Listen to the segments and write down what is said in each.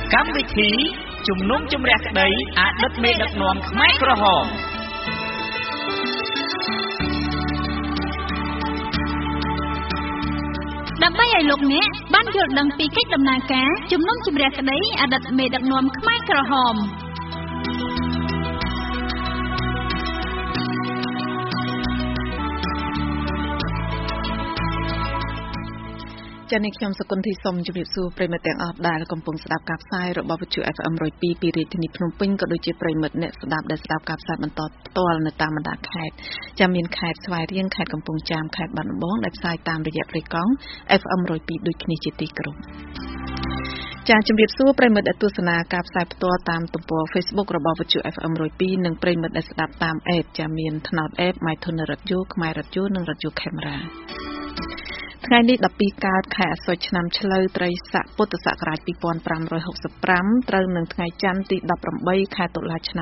កម្មវិធីជំនុំជម្រះក្តីអតីតមេដឹកនាំខ្មែរក្រហមដើម្បីឲ្យលោកអ្នកបានយល់ដឹងពីកិច្ចដំណើរការជំនុំជម្រះក្តីអតីតមេដឹកនាំខ្មែរក្រហមចា៎នេះខ្ញុំសុគន្ធីសូមជម្រាបសួរប្រិមិត្តទាំងអស់ដែលកំពុងស្ដាប់ការផ្សាយរបស់វិទ្យុ FM 102ពីរាជធានីភ្នំពេញក៏ដូចជាប្រិមិត្តអ្នកស្ដាប់ដែលស្ដាប់ការផ្សាយបន្តផ្ទាល់នៅតាមបណ្ដាខេត្តចា៎មានខេត្តស្វាយរៀងខេត្តកំពង់ចាមខេត្តបាត់ដំបងដែលផ្សាយតាមរយៈព្រៃកង់ FM 102ដូចគ្នាជាទីគោរពចា៎ជម្រាបសួរប្រិមិត្តដែលទស្សនាការផ្សាយផ្ទាល់តាមទំព័រ Facebook របស់វិទ្យុ FM 102និងប្រិមិត្តដែលស្ដាប់តាម App ចា៎មានថ្នោត App MyTuner Radio ខ្មែរ Radio និង Radio Cameraថ្ងៃនេះ12កើតខែអាសត់ឆ្នាំឆ្លូវត្រីស័កពុទ្ធសករាជ2565ត្រូវនឹងថ្ងៃច័ន្ទទី18ខែតុលាឆ្នាំ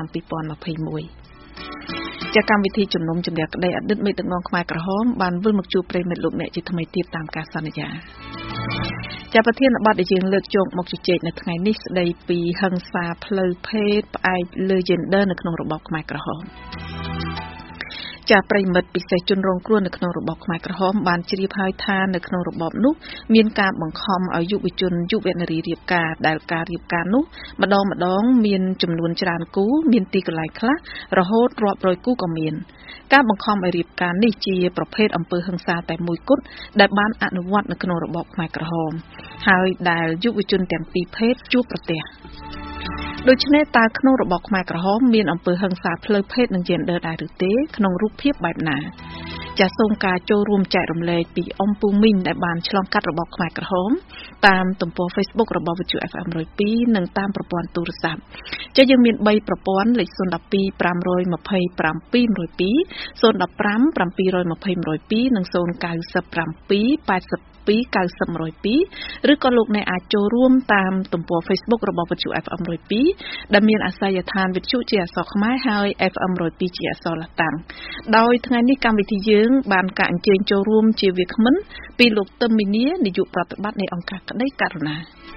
2021ចាកម្មវិធីជំនុំជម្រះក្តីអតីតមេដឹកនាំខ្មែរក្រហមបានវិលមកជួបប្រិយមិត្តលោកអ្នកជាថ្មីទៀតតាមការសន្យាចាប្រធានបទដែលយើងលើកយកមកជជែកនៅថ្ងៃនេះស្ដីពីហិង្សាផ្លូវភេទផ្អែកលើ gender នៅក្នុងរបបខ្មែរក្រហមចាប្រិមិត្តពិសេសជនរងគ្រោះនៅក្នុងរបបខ្មែរក្រហមបានជ្រាបហើយថានៅក្នុងរបបនោះមានការបង្ខំឲ្យយុវជនយុវនារីរៀបការដែលការរៀបការនោះម្ដងមានចំនួនច្រើនគូមានទីកន្លែងខ្លះរហូតរាប់រយគូក៏មានការបង្ខំឲ្យរៀបការនេះជាប្រភេទអំពើហិង្សាតែមួយគត់ដែលបានអនុវត្តនៅក្នុងរបបខ្មែរក្រហមហើយដែលយុវជនទាំងពីរភេទជួបប្រទះដូច្នេះតើក្នុងរបបខ្មែរក្រហមមានអំពើហិង្សាផ្លូវភេទនិង gender ដែរឬទេក្នុងរូបភាពបែបណាចាសសូមការចូលរួមចែករំលែកពីអ៊ំពូមីងដែលបានឆ្លងកាត់របបខ្មែរក្រហមតាមទំព័រ Facebook របស់វិទ្យុ FM 102និងតាមប្រព័ន្ធទូរស័ព្ទចាសយើងមាន3ប្រព័ន្ធលេខ012 527 102 015 720 102និង097 80 90 102ឬក៏លោកអ្នកអាចចូលរួមតាមទំព័រ Facebook របស់វិទ្យុ FM 102ដែលមានអាសយដ្ឋានវិទ្យុជាអក្សរខ្មែរហើយ FM 102ជាអក្សរឡាតាំងដោយថ្ងៃនេះកម្មវិធីយើងបានការអញ្ជើញចូលរួមជាវាគ្មិនពីលោកទឹមមីនីនាយកប្រតិបត្តិនៃអង្គការក្តីករុណា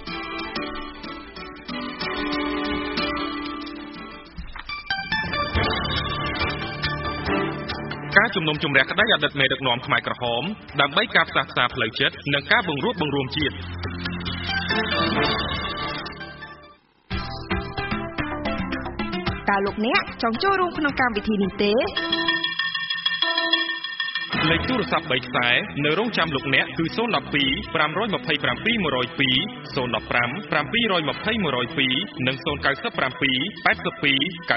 ការជំនុំជម្រះក្តីអតីតមេដឹកនាំខ្មែរក្រហមដើម្បីការផ្សះផ្សាផ្លូវចិត្តនិងការបង្រួបបង្រួមជាតិតើលោកអ្នកចង់ចូលរួមក្នុងកម្មវិធីនេះទេលេខទូរស័ព្ទ3ខ្សែនៅរងចាំលោកអ្នកគឺ012 527 102 015 720 102និង097 82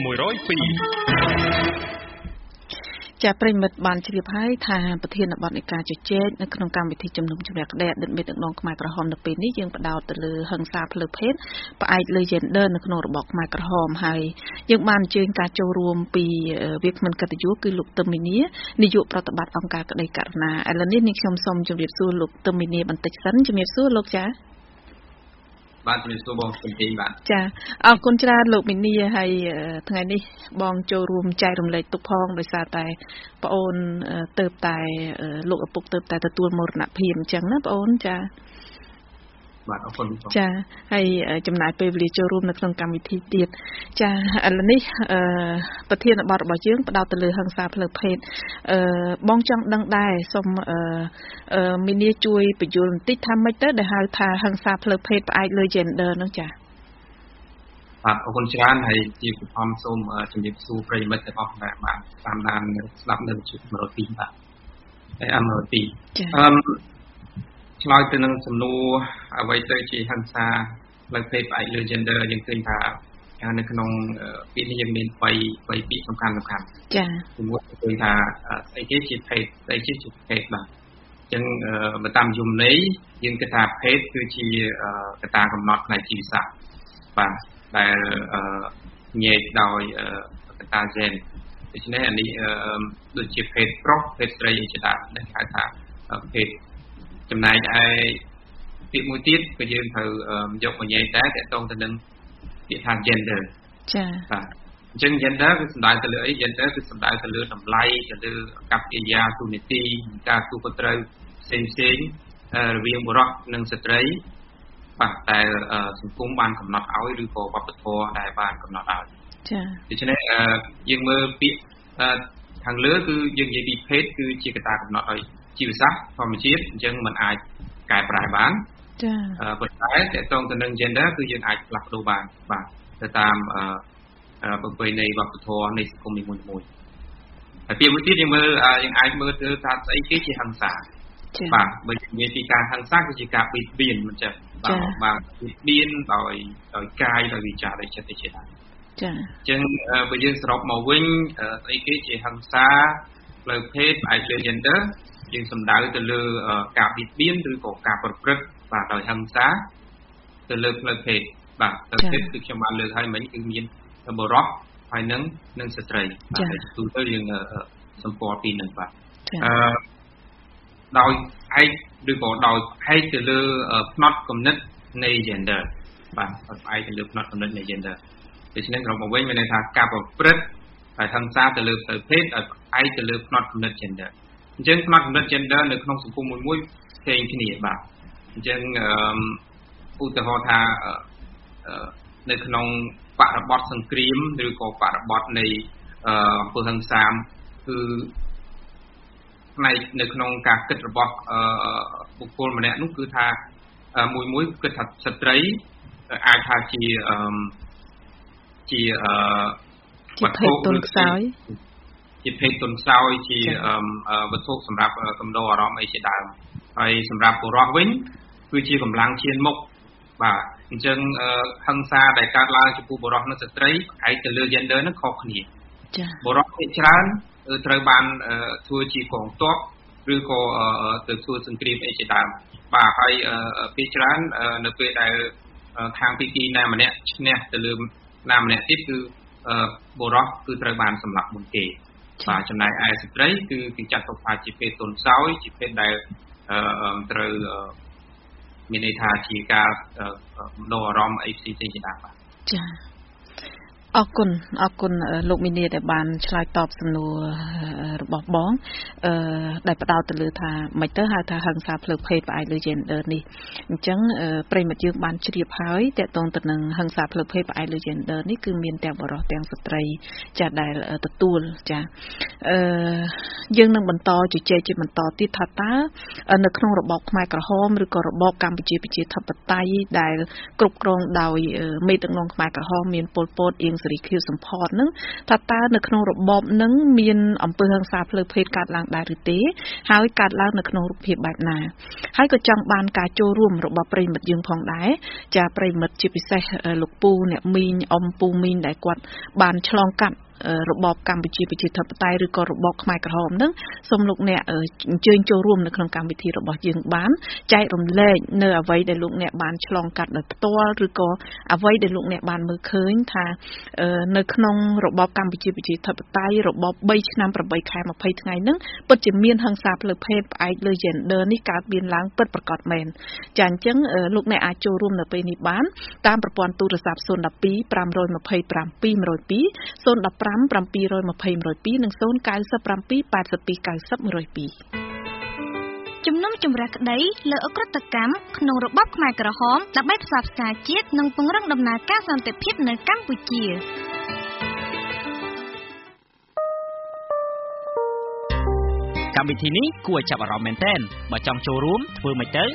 90 102 ចាប្រិមិត្តបានជ្រាបហើយថាប្រធានបទនៃការជជែកនៅក្នុងកម្មវិធីជំនុំជម្រះក្តីអតីតមេដឹកនាំខ្មែរក្រហមនៅពេលនេះយើងបដោតទៅលើហិង្សាផ្លូវភេទផ្អែកលើ gender នៅក្នុងរបបខ្មែរក្រហមហើយយើងបានអញ្ជើញការចូលរួមពីវាគ្មិនកិត្តិយសគឺលោកទឹមមីនីនាយកប្រតិបត្តិអង្គការក្តីករុណាឥឡូវនេះខ្ញុំសូមជម្រាបសួរលោកទឹមមីនីបន្តិចសិនជម្រាបសួរលោកចាបាទជំរាបសួរបងជំទាវបាទចាអរគុណច្រើនលោកមីនីហើយថ្ងៃនេះបងចូលរួមចែករំលែកទុកផងដោយសារតែប្អូនទៅតែលោកឪពុកទៅតែទទួលមរណភាពអញ្ចឹងណាប្អូនចាបាទអរគុណចាហើយចំណាយពេលវេលាចូលរួមនៅក្នុងកម្មវិធីទៀតចាឥឡូវនេះប្រធានបទរបស់យើងផ្ដោតទៅលើហិង្សាផ្លូវភេទបងចង់ដឹងដែរសូមមីនីជួយបញ្យល់បន្តិចថាម៉េចទៅដែលហៅថាហិង្សាផ្លូវភេទផ្អែកលើ gender នោះចាបាទអរគុណច្រើនហើយជាបឋមសូមជម្រាបសួរប្រិយមិត្តទាំងអស់ដែលបានតាមដានស្ដាប់នៅវិទ្យុ102បាទហើយ102ឆ្លើយទៅនឹងសំណួរអ្វីទៅជាហិង្សាផ្លូវភេទផ្អែកលើ gender យើងឃើញថានៅក្នុងពាក្យនេះយើងមាន3ពាក្យសំខាន់ចា៎មួយគឺថាស្អីគេជាភេទស្អីគេជាភេទបាទអញ្ចឹងបើតាមយមន័យយើងគិតថាភេទគឺជាកត្តាកំណត់ផ្នែកជីវសាស្ត្របាទដែលញែកដោយកត្តា gen ដូច្នេះអានេះដូចជាភេទប្រុសភេទស្រីអីជាដើមដែលហៅថាភេទចំណែកឯពាក្យមួយទៀតក៏យើងត្រូវយកមកញែកដែរតកតងទៅនឹងពាក្យថា gender ចា៎បាទអញ្ចឹង gender គឺសំដៅទៅលើអី gender គឺសំដៅទៅលើតម្លៃទៅលើកប្បកិរិយាទូនាទីការទទួលខុសត្រូវផ្សេងៗរវាងបុរសនិងស្ត្រីបាទតែសង្គមបានកំណត់ឲ្យឬក៏វប្បធម៌ដែលបានកំណត់ឲ្យចា៎ដូច្នេះយើងមើលពាក្យខាងលើគឺយើងនិយាយពីភេទគឺជាកត្តាកំណត់ឲ្យជីវសាស្ត្រធម្មជាតិអញ្ចឹងมันអាចកែប្រែបានចា៎ប៉ុន្តែតកតងទៅនឹង gender គឺយើងអាចផ្លាស់ប្ដូរបានបាទទៅតាមប្រពៃណីវប្បធម៌នៃសង្គមនីមួយៗហើយពាក្យមួយទៀតយើងអាចមើលទៅថាស្អីគេជាហិង្សាបាទបើនិយាយពីការហិង្សាគឺជាការបៀតបៀនមិនចឹងបាទបៀតបៀនដោយកាយដោយវាចាដោយចិត្តជាដើមចា៎អញ្ចឹងបើយើងសរុបមកវិញស្អីគេជាហិង្សាផ្លូវភេទផ្អែកលើ gender យើងសំដៅទៅលើការបៀតបៀនឬក៏ការប្រព្រឹត្តបាទដោយហិង្សាទៅលើផ្លូវភេទបាទផ្លូវភេទគឺខ្ញុំបានលើកឲ្យមិញគឺមានបុរសហើយនឹងស្ត្រីបាទទូទៅយើងសម្គាល់ពីនឹងបាទដោយឯកឬក៏ដោយផ្អែកទៅលើផ្នត់គំនិតនៃ gender បាទផ្អែកទៅលើផ្នត់គំនិតនៃ gender ដូច្នេះក្នុងមកវិញមានន័យថាការប្រព្រឹត្តហើយហិង្សាទៅលើផ្លូវភេទឲ្យផ្អែកទៅលើផ្នត់គំនិត gender អញ្ចឹងផ្នត់គំនិត gender នៅក្នុងសង្គមមួយផ្សេងគ្នាបាទអញ្ចឹងឧទាហរណ៍ថានៅក្នុងបរិបទសង្គ្រាមឬក៏បរិបទនៃអំពើហិង្សាគឺផ្នែកនៅក្នុងការគិតរបស់បុគ្គលម្នាក់នោះគឺថាមួយគិតថាស្ត្រីអាចថាជាវត្ថុទុនខ្សោយជាភេទទុនខ្សោយជាវត្ថុសម្រាប់កំដរអារម្មណ៍អីជាដើមហើយសម្រាប់បុរសវិញគឺជាកម្លាំងឈានមុខបាទអញ្ចឹងហិង្សាដែលកើតឡើងចំពោះបុរសនិងស្ត្រីឯកទៅលើ gender ហ្នឹងខុសគ្នាចា៎បុរសភាគច្រើនត្រូវបានធ្វើជាកងទ័ពឬក៏ទៅធ្វើសង្គ្រាមអីជាដើមបាទហើយភាគច្រើននៅពេលដែលខាងពីគីណាម្នាក់ឈ្នះទៅលើណាម្នាក់ទៀតគឺបុរសគឺត្រូវបានសម្លាប់មុនគេបាទចំណែកឯស្ត្រីគឺគេចាត់ទុកថាជាភេទទុនខ្សោយជាភេទដែលត្រូវមានន័យថាជាការបណ្ដោះអារម្មណ៍អីផ្សេងៗជាដើមបាទចា៎អរគុណលោកមីនីដែលបានឆ្លើយតបសំណួររបស់បងដែលផ្ដោតទៅលើថាមិនទៅហៅថាហិង្សាផ្លូវភេទផ្អែកលើ gender នេះអញ្ចឹងប្រិមិត្តយើងបានជ្រាបហើយតកតងទៅនឹងហិង្សាផ្លូវភេទផ្អែកលើ gender នេះគឺមានទាំងបុរសទាំងស្ត្រីចាដែលទទួលចាយើងនឹងបន្តជជែកជាបន្តទៀតថាតើនៅក្នុងរបបខ្មែរក្រហមឬក៏របបកម្ពុជាប្រជាធិបតេយ្យដែលគ្រប់គ្រងដោយមេដឹកនាំខ្មែរក្រហមមានប៉ុលពតអៀងសេរីខៀវសំផតនឹងថាតើនៅក្នុងរបបនឹងមានអំពើហិង្សាផ្លូវភេទកើតឡើងដែរឬទេហើយកើតឡើងនៅក្នុងរូបភាពបែបណាហើយក៏ចង់បានការចូលរួមរបស់ប្រិមិត្តយើងផងដែរចាប្រិមិត្តជាពិសេសលោកពូអ្នកមីងអ៊ំពូមីងដែលគាត់បានឆ្លងកាត់របបកម្ពុជាប្រជាធិបតេយ្យឬក៏របបខ្មែរក្រហមនឹងសូមលោកអ្នកអញ្ជើញចូលរួមនៅក្នុងកម្មវិធីរបស់យើងបានចែករំលែកនៅអ្វីដែលលោកអ្នកបានឆ្លងកាត់ដោយផ្ទាល់ឬក៏អ្វីដែលលោកអ្នកបានមើលឃើញថានៅក្នុងរបបកម្ពុជាប្រជាធិបតេយ្យរបប3ឆ្នាំ8ខែ20ថ្ងៃនឹងពិតជាមានហិង្សាផ្លូវភេទផ្អែកលើ gender នេះកើតមានឡើងពិតប្រាកដមែនចាអញ្ចឹងលោកអ្នកអាចចូលរួមនៅពេលនេះបានតាមប្រព័ន្ធទូរស័ព្ទ012 527 202 015 720 102និង097 82 90 102 ជំនុំជម្រះក្តីលើអក្រិតកម្មក្នុងរបបខ្មែរក្រហមដើម្បីផ្សព្វផ្សាយជាតិនិងពង្រឹងដំណើរការសន្តិភាពនៅកម្ពុជាកម្មវិធីនេះគួរឲ្យចាប់អារម្មណ៍មែនទែនបើចង់ចូលរួមធ្វើម៉េចទៅ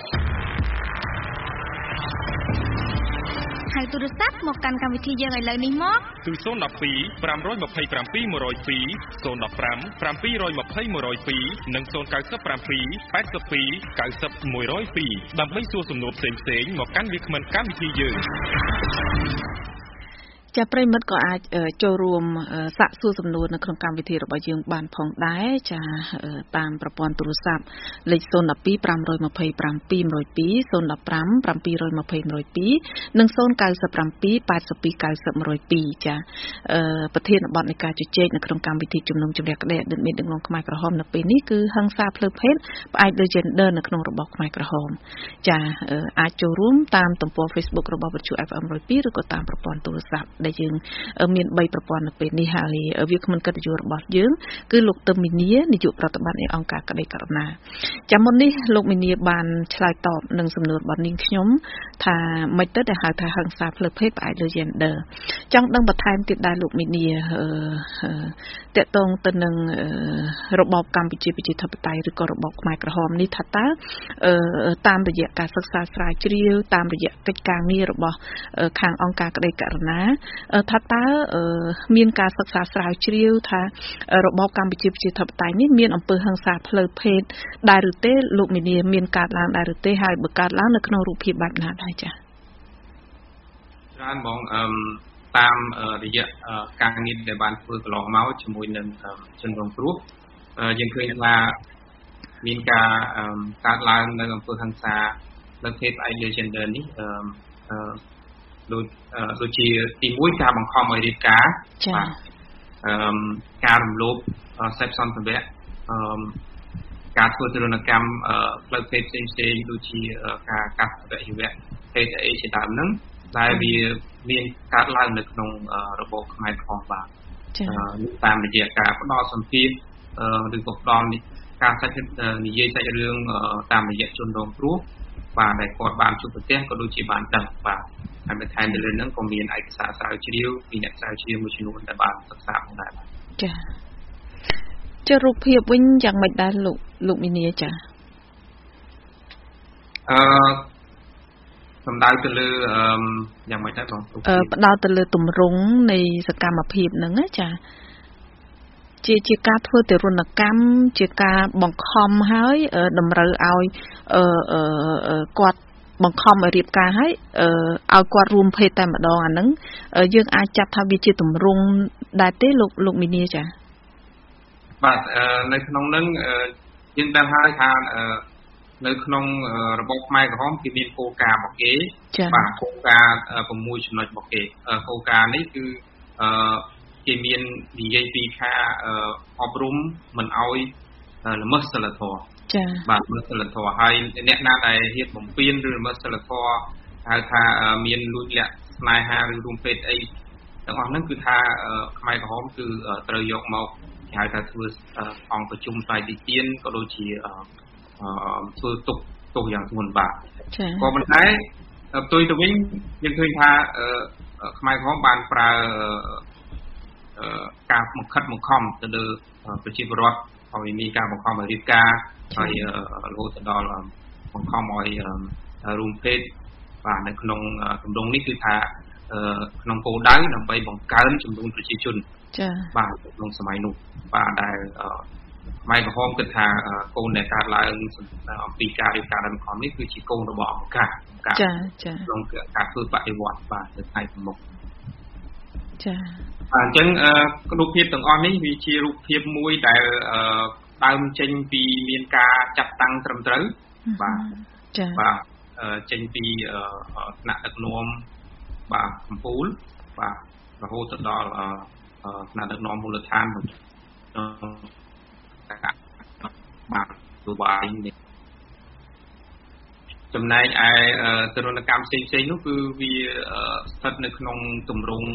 ហៅទូរស័ព្ទមកកាន់កម្មវិធីយើងឥឡូវនេះមកគឺ012 527 102 015 720 102និង097 82 90 102ដើម្បីសួរសំណួរផ្សេងៗមកកាន់វាគ្មិនកម្មវិធីយើងចាប្រិមិត្តក៏អាចចូលរួមសាកសួរសំណួរនៅក្នុងកម្មវិធីរបស់យើងបានផងដែរចាតាមប្រព័ន្ធទូរស័ព្ទលេខ012 527 102 015 720 102និង097 82 90 102ចាប្រធានបទនៃការជជែកនៅក្នុងកម្មវិធីជំនុំជម្រះក្តីអតីតមេដឹកនាំខ្មែរក្រហមនៅពេលនេះគឺហិង្សាផ្លូវភេទផ្អែកលើ gender នៅក្នុងរបបខ្មែរក្រហមចាអាចចូលរួមតាមទំព័រ Facebook របស់វិទ្យុ FM 102ឬក៏តាមប្រព័ន្ធទូរស័ព្ទដែលយើងមាន3ប្រព័ន្ធនៅពេលនេះហើយវាគ្មិនកិត្តិយសរបស់យើងគឺលោកទឹមមីនីនាយកប្រតិបត្តិនៃអង្គការក្តីករុណាចាំមុននេះលោកមីនីបានឆ្លើយតបនឹងសំណួររបស់នាងខ្ញុំថាមិនទៅដែលហៅថាហិង្សាផ្លូវភេទផ្អែកលើ gender ចង់ដឹងបន្ថែមទៀតដែរលោកមីនីតកតងទៅនឹងរបបកម្ពុជាប្រជាធិបតេយ្យឬក៏របបខ្មែរក្រហមនេះថាតើតាមរយៈការសិក្សាស្រាវជ្រាវតាមរយៈកិច្ចការងាររបស់ខាងអង្គការក្តីករុណាថាតើមានការសិក្សាស្រាវជ្រាវថារបបកម្ពុជាប្រជាធិបតេយ្យនេះមានអំពើហិង្សាផ្លូវភេទដែរឬទេលោកមីនីមានកើតឡើងដែរឬទេហើយបើកើតឡើងនៅក្នុងរូបភាពបែបណាដែរចា៎ច្រើនបងតាមរយៈការងារដែលបានធ្វើកន្លងមកជាមួយនឹងជនរងគ្រោះយើងឃើញថាមានការកើតឡើងនៅអំពើហិង្សាលើភេទផ្អែកលើ gender នេះដូចជាទី1ការបង្ខំឲ្យរៀបការបាទការរំលោភសេពសន្តិវៈការធ្វើទរណកម្មផ្លូវភេទផ្សេងៗដូចជាការកាត់អវយវៈភេទអីជាដើមហ្នឹងដែលវាមានកើតឡើងនៅក្នុងរបបខ្មែរក្រហមបាទតាមរយៈការផ្ដល់សម្ភារឬក៏ផ្ដល់ការនិយាយសាច់រឿងតាមរយៈជនរងគ្រោះបាទដែលគាត់បានជួបប្រទះក៏ដូចជាបានដឹងបាទហើយបន្ថែមទៅលើហ្នឹងក៏មានឯកសារស្រាវជ្រាវពីអ្នកស្រាវជ្រាវមួយចំនួនដែលបានសិក្សាផងដែរចាចុះរូបភាពវិញយ៉ាងម៉េចដែរលោកមីនីចាសំដៅទៅលើយ៉ាងម៉េចដែរបងផ្ដោតទៅលើទម្រង់នៃសកម្មភាពហ្នឹងណាចាជាការធ្វើទរណកម្មជាការបង្ខំហើយតម្រូវឲ្យគាត់បង្ខំឲ្យរៀបការហើយឲ្យគាត់រួមភេទតែម្ដងអាហ្នឹងយើងអាចចាត់ថាវាជាទម្រង់ដែរទេលោកមីនីចាបាទនៅក្នុងហ្នឹងយើងដឹងហើយថានៅក្នុងរបបខ្មែរក្រហមគេមានគោលការណ៍របស់គេបាទគោលការណ៍6ចំណុចរបស់គេគោលការណ៍នេះគឺគេមាននិយាយពីថាអប់រំមិនឲ្យល្មើសសិលធម៌ចា៎បាទល្មើសសិលធម៌ហើយអ្នកណាដែលហ៊ានបំពានឬល្មើសសិលធម៌ហៅថាមានលួចលាក់ស្នេហាឬរួមភេទអីទាំងអស់ហ្នឹងគឺថាខ្មែរក្រហមគឺត្រូវយកមកគេហៅថាធ្វើអង្គប្រជុំផ្សាយទីទានក៏ដូចជាធ្វើទុកយ៉ាងធ្ងន់បាទក៏ប៉ុន្តែផ្ទុយទៅវិញយើងឃើញថាខ្មែរក្រហមបានប្រើការបង្ខិតបង្ខំទៅលើប្រជាពលរដ្ឋឲ្យមានការបង្ខំឲ្យរៀបការហើយរហូតដល់បង្ខំឲ្យរួមភេទបាទនៅក្នុងទម្រង់នេះគឺថាក្នុងគោលដៅដើម្បីបង្កើនចំនួនប្រជាជនចា៎បាទក្នុងសម័យនោះបាទដែលខ្មែរក្រហមគិតថាកូនដែលកើតឡើងអំពីការរៀបការបង្ខំនេះគឺជាកូនរបស់អង្គការចា៎ក្នុងការធ្វើបដិវត្តបាទទៅថ្ងៃមុខចា៎អញ្ចឹងរូបភាពទាំងអស់នេះវាជារូបភាពមួយដែលដើមចេញពីមានការចាត់តាំងត្រឹមត្រូវបាទចា៎បាទចេញពីថ្នាក់ដឹកនាំបាទកម្ពុជាបាទរហូតដល់ថ្នាក់ដឹកនាំមូលដ្ឋានបាទទូបាយនេះចំណែកឯទរណកម្មផ្សេងៗនោះគឺវាស្ថិតនៅក្នុងទម្រង់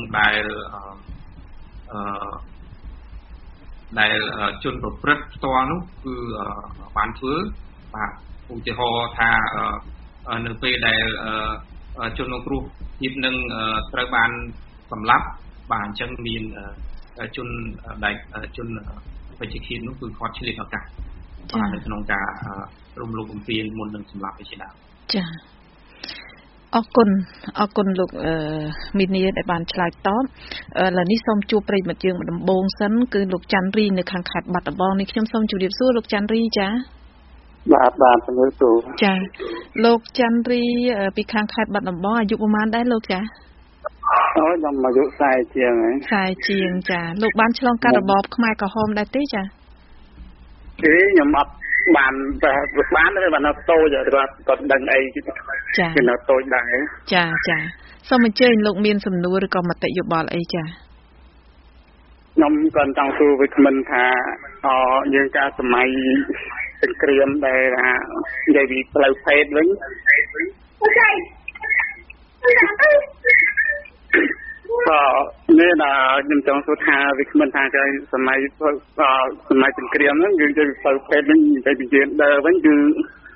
ដែលជនប្រព្រឹត្តផ្ទាល់នោះគឺបានធ្វើបាទឧទាហរណ៍ថានៅពេលដែលជនរងគ្រោះទៀតនឹងត្រូវបានសម្លាប់បាទអញ្ចឹងមានជនបច្ចេកទេសនោះគឺគាត់ឆ្លៀតឱកាសបាទនៅក្នុងការរំលោភបំពានមុននឹងសម្លាប់ជាដើមចា៎អរគុណលោកមីនីដែលបានឆ្លើយតបឥឡូវនេះសូមជួបប្រិយមិត្តយើងម្ដងដំបូងសិនគឺលោកច័ន្ទរីនៅខាងខេត្តបាត់ដំបងនេះខ្ញុំសូមជម្រាបសួរលោកច័ន្ទរីចា៎បាទជំរាបសួរចា៎លោកច័ន្ទរីពីខាងខេត្តបាត់ដំបងអាយុប្រហែលដែរលោកចា៎ខ្ញុំអាយុ40ជាងហើយ 40ជាងចាលោកបានឆ្លងកាត់របបខ្មែរក្រហមដែរទេចាខ្ញុំអត់បានតែបានតែបានតូចគាត់ដឹងអីចាគឺនៅតូចដែរចាសូមអញ្ជើញលោកមានសំណួរឬក៏មតិយោបល់អីចាខ្ញុំក៏ចង់សួរវិក្កាមិនថាយើងការសម័យសង្គ្រាមដែលថានិយាយពីផ្លូវភេទវិញនេះណាខ្ញុំចង់សួរថាវាមិនថាគេសម័យសង្គ្រាមហ្នឹងយើងទៅទៅពេទ្យវិញទៅពីយើងដើរវិញគឺ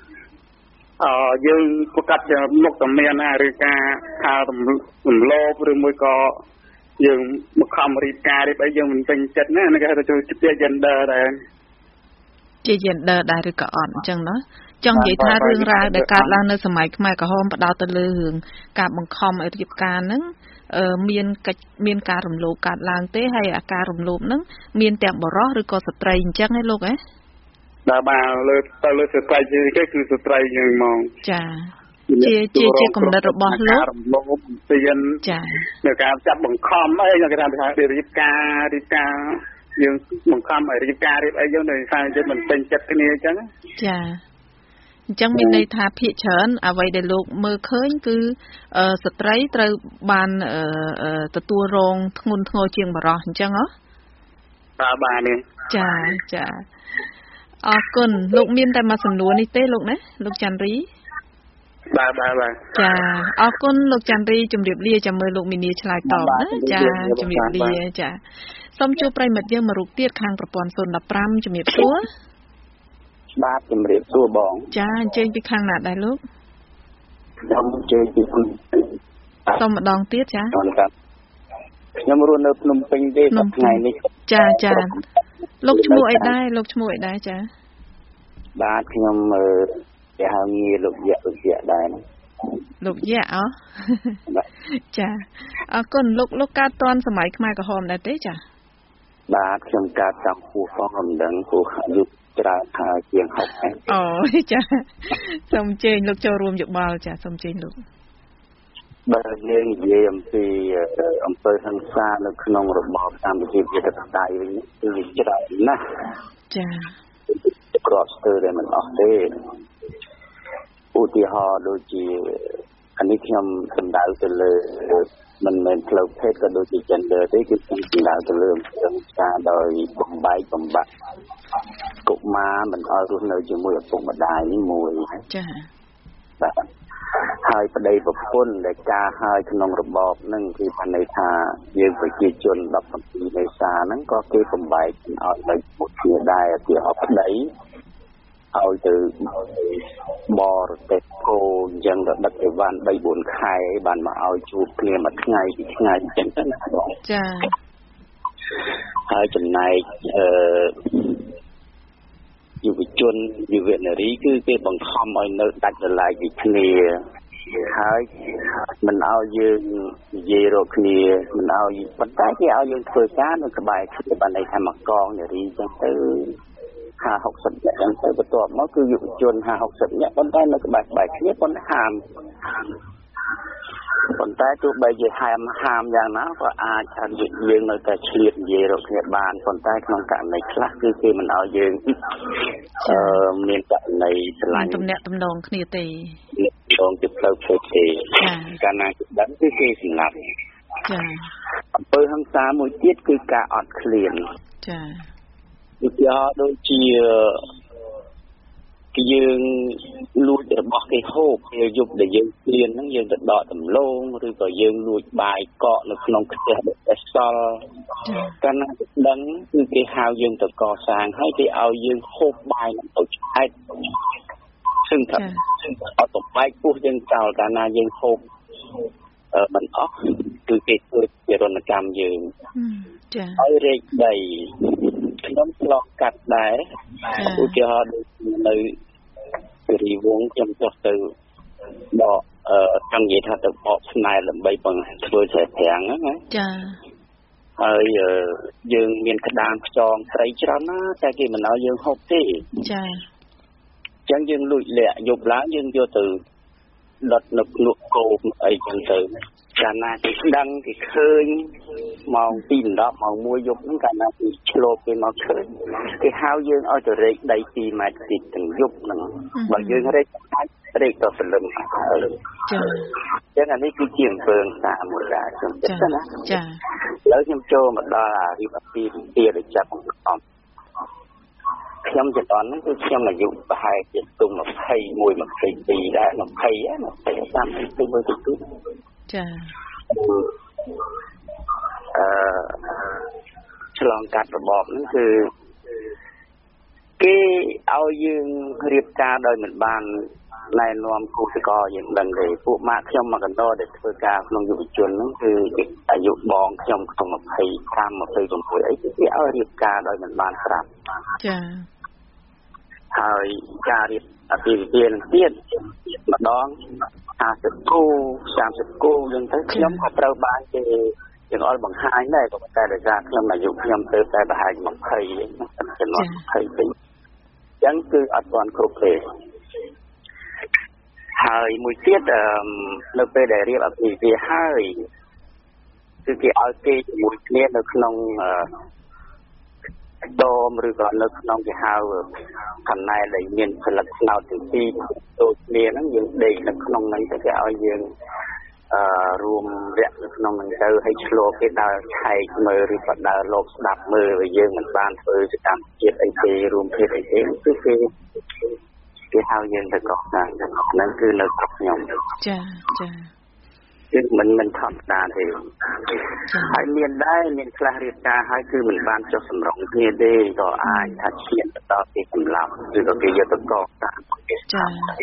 យើងប្រកាសជាមុខតមានណាឬការថារំលោភឬមួយក៏យើងមកខំរៀបការរៀបអីយើងមិនពេញចិត្តណាគេហៅថាជា gender ដែរជា gender ដែរឬក៏អត់អញ្ចឹងណាចង់និយាយថារឿងរ៉ាវដែលកើតឡើងនៅសម័យខ្មែរក្រហមផ្ដោតទៅលើរឿងការបង្ខំឲ្យរៀបការហ្នឹងមានការរំលោភកើតឡើងទេហើយអាការរំលោភហ្នឹងមានទាំងបរិសុទ្ធឬក៏ស្ត្រីអញ្ចឹងហ៎លោកហ៎បាទលើស្ត្រីគេគឺស្ត្រីយើងហ្មងចាជាគំនិតរបស់លោករំលោភទានចានៅការចាប់បង្ខំអីគេថារៀបការយើងបង្ខំឲ្យរៀបការរៀបអីយើងនៅសារយើងមិនពេញចិត្តគ្នាអញ្ចឹងចាអញ្ចឹងមានន័យថាភាគច្រើនអ្វីដែលលោកមើលឃើញគឺស្ត្រីត្រូវបានទទួលរងធ្ងន់ធ្ងរជាងបរិសុទ្ធអញ្ចឹងហ៎បាទនេះចាអរគុណលោកមានតែមួយសំណួរនេះទេលោកណាលោកច័ន្ទរីបាទចាអរគុណលោកច័ន្ទរីជម្រាបលាចាំមើលលោកមីនីឆ្លើយតបណាចាជម្រាបលាចាសូមជួបប្រិមិត្តយើងមួយរូបទៀតខាងប្រព័ន្ធ015ជំរាបសួរបាទជំរាបសួរបងចាអញ្ជើញពីខាងណាដែរលោកខ្ញុំអញ្ជើញពីសូមម្ដងទៀតចាខ្ញុំរស់នៅភ្នំពេញទេថ្ងៃនេះចាលោកឈ្មោះអីដែរចាបាទខ្ញុំគេហៅងារលោកយៈដែរលោកយៈអូចាអរគុណលោកកើតតាន់សម័យខ្មែរក្រហមដែរទេចាបាទខ្ញុំកើតតាំងពោះផងមិនដឹងពោះយុគច្រើនហើយជាង60 អូចាសូមអញ្ជើញលោកចូលរួមយោបល់ចាសូមអញ្ជើញលោកបើយើងនិយាយអំពីអំពើហិង្សានៅក្នុងរបបកម្ពុជាប្រជាធិបតេយ្យវិញគឺច្រើនណាស់ចាគ្រាប់ស្ទើរតែមិនអស់ទេឧទាហរណ៍ដូចជាអានេះខ្ញុំសម្ដៅទៅលើមិនមែនផ្លូវភេទក៏ដូចជា gender ទេគឺខ្ញុំសម្ដៅទៅលើការដោយបំបែកបំបាក់កុមារមិនឲ្យរស់នៅជាមួយឪពុកម្ដាយនេះមួយចាបាទហើយប្តីប្រពន្ធដែលការហើយក្នុងរបបហ្នឹងគឺថាន័យថាយើងប្រជាជន17មេសាហ្នឹងក៏គេបំបែកឲ្យនៅមួយគ្នាដែរឧទាហរណ៍ប្តីឲ្យទៅបរទេសគោអញ្ចឹងដល់ដឹកអីវ៉ាន់ 3-4 ខែបានមកឲ្យជួបគ្នាមួយថ្ងៃពីរថ្ងៃអញ្ចឹងទៅណាបងចាហើយចំណែកយុវជនយុវនារីគឺគេបង្ខំឲ្យនៅដាច់ដライពីគ្នាហើយមិនឲ្យយើងនិយាយរកគ្នាមិនឲ្យប៉ុន្តែគេឲ្យយើងធ្វើការនៅក្បែរគ្នាបានន័យថាមកកងនារីអញ្ចឹងទៅ50-60នាក់អញ្ចឹងទៅបន្ទាប់មកគឺយុវជន50-60នាក់ប៉ុន្តែនៅក្បែរគ្នាប៉ុន្តែហាមប៉ុន្តែទោះបីជាហាមយ៉ាងណាក៏អាចថាយើងនៅតែឆ្លៀតនិយាយរកគ្នាបានប៉ុន្តែក្នុងករណីខ្លះគឺគេមិនឲ្យយើងមានករណីឆ្លាញ់ទំនាក់ទំនងគ្នាទេងទៅផ្លូវភេទទេកាលណាគេដឹងគឺគេសម្លាប់ចាអំពើហិង្សាមួយទៀតគឺការអត់ឃ្លានចាឧទាហរណ៍ដូចជាយើងលួចរបស់គេហូបពេលយប់ដែលយើងឃ្លានហ្នឹងយើងទៅដកដំឡូងឬក៏យើងលួចបាយកកនៅក្នុងផ្ទះដែលសល់កាលណាគេដឹងគឺគេហៅយើងទៅកសាងហើយគេឲ្យយើងហូបបាយនឹងទៅឆ្អែតซึ่งថាអត់បែកពោះយើងចោលកាលណាយើងហូបមិនអស់គឺគេធ្វើជារណកម្មយើងចាហើយរែកដីខ្ញុំឆ្លងកាត់ដែរឧទាហរណ៍ដូចនៅគិរីវង្សខ្ញុំចុះទៅដកចង់និយាយថាទៅបកស្នែដើម្បីបង្ធ្វើស្រែប្រាំងហ្នឹងណាចាហើយយើងមានក្តាមខ្យងត្រីច្រើនណាស់តែគេមិនឲ្យយើងហូបទេចាអញ្ចឹងយើងលួចលាក់យប់ឡើងយើងយកទៅដុតនៅភ្នក់គោអីចឹងទៅកាលណាគេដឹងគេឃើញម៉ោង 2:10 ម៉ោង 1 យប់ហ្នឹងកាលណាគេឆ្លប់គេមកឃើញគេហៅយើងឲ្យទៅរែកដី2ម៉ែត្រទីទាំងយប់ហ្នឹងបើយើងរែកទៅព្រលឹមចាចឹងអានេះគឺជាអំពើហិង្សាមួយដែរខ្ញុំគិតណាចាឥឡូវខ្ញុំចូលមកដល់អាវិបត្តិទីដែលចាប់បង្ខំខ្ញុំចន្ទហ្នឹងគឺខ្ញុំអាយុប្រហែលជាទុំ21 22ដែរ20 30 21ចាឆ្លងកាត់របបហ្នឹងគឺគេឲ្យយើងរៀបការដោយមិនបានណែនាំគូសកលយើងដឹងទេពួកម៉ាក់ខ្ញុំមកកណ្ដោដែលធ្វើការក្នុងយុវជនហ្នឹងគឺអាយុបងខ្ញុំក្នុង25 26អីគេឲ្យរៀបការដោយមិនបានស្រាប់ចាហើយការរៀបអាពាហ៍ពិពាហ៍នឹងទៀតម្ដង50គូ30គូយ៉ាងទៅខ្ញុំក៏ត្រូវបានគេយើងអល់បង្ហាញដែរក៏តែដោយសារខ្ញុំអាយុខ្ញុំទៅតែប្រហែល20ឯងចំណុច20វិញអញ្ចឹងគឺអត់ទាន់គ្រប់ទេហើយមួយទៀតនៅពេលដែលរៀបអាពាហ៍ពិពាហ៍ហើយគឺគេឲ្យគេជាមួយគ្នានៅក្នុងដុំឬក៏នៅក្នុងគេហៅកណ្ណែលដែលមានផលិតស្នោតទាំងពីរដូចគ្នាហ្នឹងយើងដេកនៅក្នុងហ្នឹងទៅគេឲ្យយើងរួមរយៈនៅក្នុងហ្នឹងទៅឲ្យឆ្លោះគេដើរឆែកមើលឬក៏ដើរលោកស្ដាប់មើលว่าយើងមិនបានធ្វើសកម្មភាពអីទេរួមភេទអីទេគឺគេហៅយើងទៅកោះហ្នឹងគឺនៅស្រុកខ្ញុំចាគឺមិនធម្មតាទេហើយមានដែរមានខ្លះរៀបការហើយគឺមិនបានចុះសម្រុងគ្នាទេក៏អាចថាឈានទៅដល់គេសម្លាប់ឬក៏គេយកទៅកោះតាមគេចា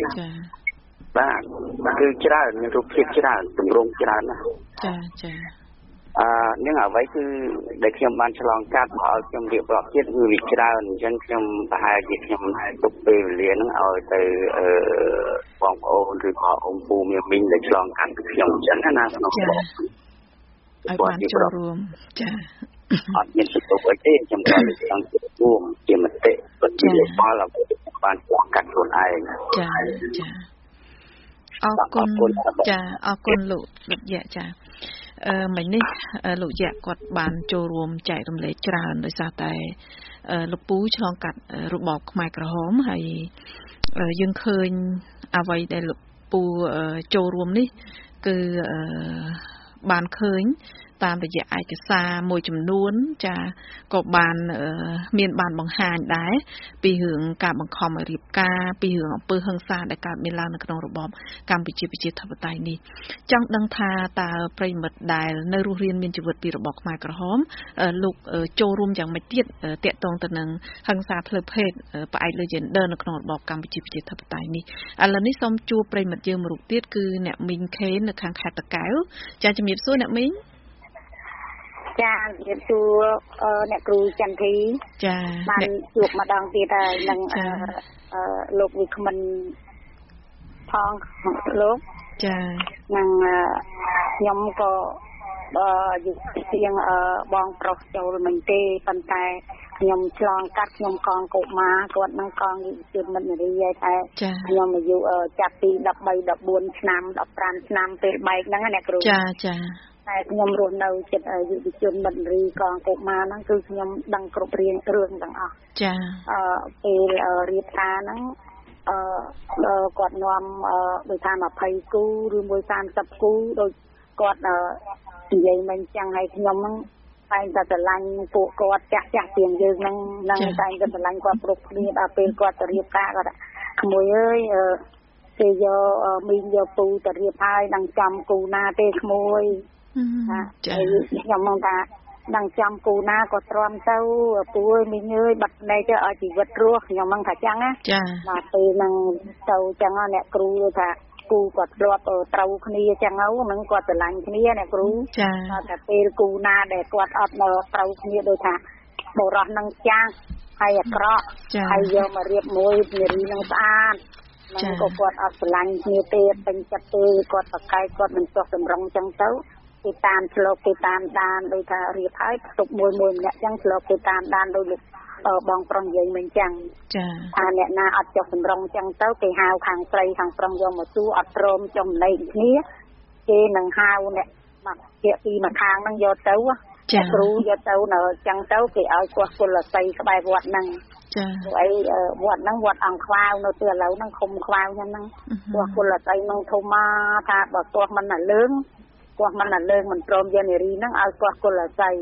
បាទគឺច្រើនមានរូបភាពច្រើនទម្រង់ច្រើនណាចានឹងអ្វីគឺដែលខ្ញុំបានឆ្លងកាត់ឲ្យខ្ញុំរៀបរាប់ទៀតគឺវាច្រើនអញ្ចឹងខ្ញុំប្រហែលជាខ្ញុំទុកពេលវេលាហ្នឹងឲ្យទៅបងប្អូនឬក៏អ៊ំពូមីមីងដែលឆ្លងកាត់ពីខ្ញុំអញ្ចឹងណាក្នុងបងឲ្យបានចូលរួមចាអត់មានបន្ទុកអីទេខ្ញុំក៏ចង់ចូលរួមជាមតិពិតជាផលអ្វីបានឆ្លងកាត់ខ្លួនឯងចាអរគុណចាអរគុណលោកយៈចាមិញនេះលោកយៈគាត់បានចូលរួមចែករំលែកច្រើនដោយសារតែលោកពូឆ្លងកាត់របបខ្មែរក្រហមហើយយើងឃើញអ្វីដែលលោកពូចូលរួមនេះគឺបានឃើញតាមរយៈឯកសារមួយចំនួនចាក៏បានមានបានបង្ហាញដែរពីរឿងការបង្ខំឲ្យរៀបការពីរឿងអំពើហិង្សាដែលកើតមានឡើងនៅក្នុងរបបកម្ពុជាប្រជាធិបតេយ្យនេះចង់ដឹងថាតើប្រិមិត្តដែលនៅរស់រានមានជីវិតពីរបបខ្មែរក្រហមលោកចូលរួមយ៉ាងម៉េចទៀតតាក់ទងទៅនឹងហិង្សាផ្លូវភេទផ្អែកលើ gender នៅក្នុងរបបកម្ពុជាប្រជាធិបតេយ្យនេះឥឡូវនេះសូមជួបប្រិមិត្តយើងមួយរូបទៀតគឺអ្នកមីងខេននៅខាងខេត្តតាកែវចាជំរាបសួរអ្នកមីងចាជំរាបសួរអ្នកគ្រូចន្ទធីចាបានជួបម្ដងទៀតហើយនឹងលោកវិក្មិនផងលោកចានឹងខ្ញុំក៏យុទ្ធជាងបងប្រុសចូលមិនទេប៉ុន្តែខ្ញុំឆ្លងកាត់ខ្ញុំកងកុមារគាត់នឹងកងយុវជនមិត្តនារីហើយតែខ្ញុំអាយុចាប់ពី13 14ឆ្នាំ15ឆ្នាំពេលបែកហ្នឹងណាអ្នកគ្រូចាតែខ្ញុំរស់នៅចិត្តយុវជនមិត្តនារីកងកុមារហ្នឹងគឺខ្ញុំដឹងគ្រប់រឿងទាំងអស់ចាពេលរៀបការហ្នឹងគាត់នាំដូចថា20គូឬមួយ30គូដូចគាត់និយាយមិនចឹងហើយខ្ញុំហ្នឹងតែងតែស្រឡាញ់ពួកគាត់ចាស់ជាងយើងហ្នឹងតែងតែស្រឡាញ់គាត់គ្រប់គ្នាដល់ពេលគាត់ទៅរៀបការគាត់ក្មួយអើយគេយកមីងយកពូទៅរៀបហើយនឹងចំគូណាទេក្មួយចាខ្ញុំមកថានឹងចំគូណាក៏ទ្រាំទៅពូអើយមីងអើយបាត់ណែទៅឲ្យជីវិតរស់ខ្ញុំមកថាចឹងណាបាទពេលហ្នឹងទៅចឹងអ្នកគ្រូថាគូគាត់ធ្លាប់ត្រូវគ្នាចឹងហ្នឹងគាត់ស្រឡាញ់គ្នាអ្នកគ្រូតែពេលគូណាដែលគាត់អត់ត្រូវគ្នាដូចថាបរោះនឹងចាស់ហើយអាក្រក់ហើយយកមករៀបមួយនារីនឹងស្អាតហ្នឹងក៏គាត់អត់ស្រឡាញ់គ្នាទេពេញចិត្តទេគាត់ប្រកែកគាត់មិនចោះសម្រងចឹងទៅគេតាមឆ្លុកគេតាមដានដូចថារៀបហើយផ្ទុកមួយម្នាក់ចឹងឆ្លុកគេតាមដានដូចបងប្រុសនិយាយមិនចឹងថាអ្នកណាអត់ចុះសម្រងចឹងទៅគេហៅខាងស្រីខាងប្រុសយកមកសួរអត់ព្រមចំណេញគ្នាគេនឹងហៅអ្នកមកភាគពីមួយខាងហ្នឹងយកទៅគ្រូយកទៅនៅចឹងទៅគេឲ្យគាត់គុលស័យក្បែរវត្តហ្នឹងព្រោះអីវត្តហ្នឹងវត្តអង្គខ្វាវនៅទីឥឡូវហ្នឹងឃុំខ្វាវហ្នឹងគាត់គុលស័យហ្នឹងធំមកថាបើគាត់មិនណាលើងគាត់មិនណាលើងមិនព្រមយកនារីហ្នឹងឲ្យគាត់គុលស័យ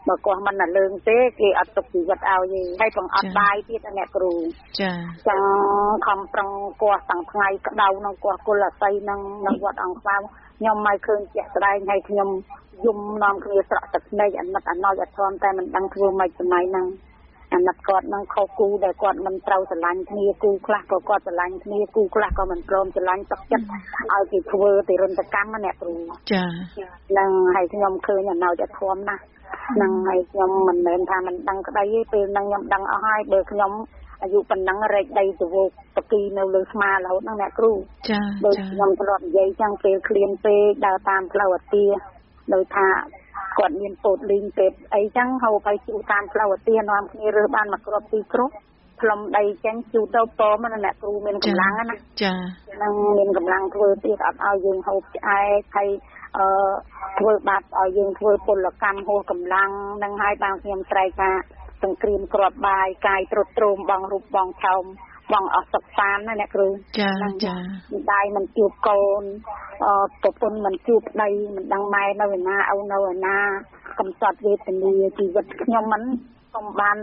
បើគាត់មិនដល់លើងទេគេអត់ទុកជីវិតឲ្យទេហើយផងអត់បាយទៀតអ្នកគ្រូចាចឹងខំប្រឹងគាត់ទាំងថ្ងៃក្តៅនឹងគាត់គុលអាស័យនឹងនៅវត្តអង្គខ្មៅខ្ញុំមកឃើញជាក់ស្ដែងហើយខ្ញុំយំនាំគ្នាស្រក់ទឹកភ្នែកអាណិតអាណោចអត់ធំតែមិនដឹងធ្វើម៉េចសម័យហ្នឹងអាណិតគាត់នឹងខុសគូដែលគាត់មិនត្រូវស្រឡាញ់គ្នាគូខ្លះក៏គាត់ស្រឡាញ់គ្នាគូខ្លះក៏មិនព្រមស្រឡាញ់ទឹកចិត្តឲ្យគេធ្វើទិរន្តកម្មអ្នកគ្រូចានឹងហើយខ្ញុំឃើញអាណោចអត់ធំណាស់នឹងហើយខ្ញុំមិនមែនថាមិនដឹងក្តីទេពេលហ្នឹងខ្ញុំដឹងអស់ហើយបើខ្ញុំអាយុប៉ុណ្ណឹងរែកដីទៅវោកតគីនៅលើស្មារហូតហ្នឹងអ្នកគ្រូចាដូចខ្ញុំធ្លាប់និយាយចឹងពេលឃ្លានពេកដើរតាមផ្លូវអាទាដោយថាគាត់មានពោតលីងពេតអីចឹងហៅទៅជួតាមផ្លូវអាទានាំគ្នារើសបានមកគ្រាប់ទីគ្រុះផ្លុំដីចឹងជួទៅពមណាអ្នកគ្រូមានកម្លាំងណាចានឹងមានកម្លាំងធ្វើទៀតអត់ឲ្យយើងហូបឆ្អែតហើយធ្វើបាបឲ្យយើងធ្វើពលកម្មហួសកម្លាំងនឹងឲ្យបានខ្ញុំស្រែកថាសង្គ្រាមគ្រាប់បាយកាយត្រុតត្រោមបងរូបបងឆោមបងអស់សុខសានណាអ្នកគ្រូចាចាដៃមិនជួបកូនប្រពន្ធមិនជួបប្តីមិនដឹងម៉ែនៅឯណាឪនៅឯណាកំសត់វេទនាជីវិតខ្ញុំមិនសូមបាន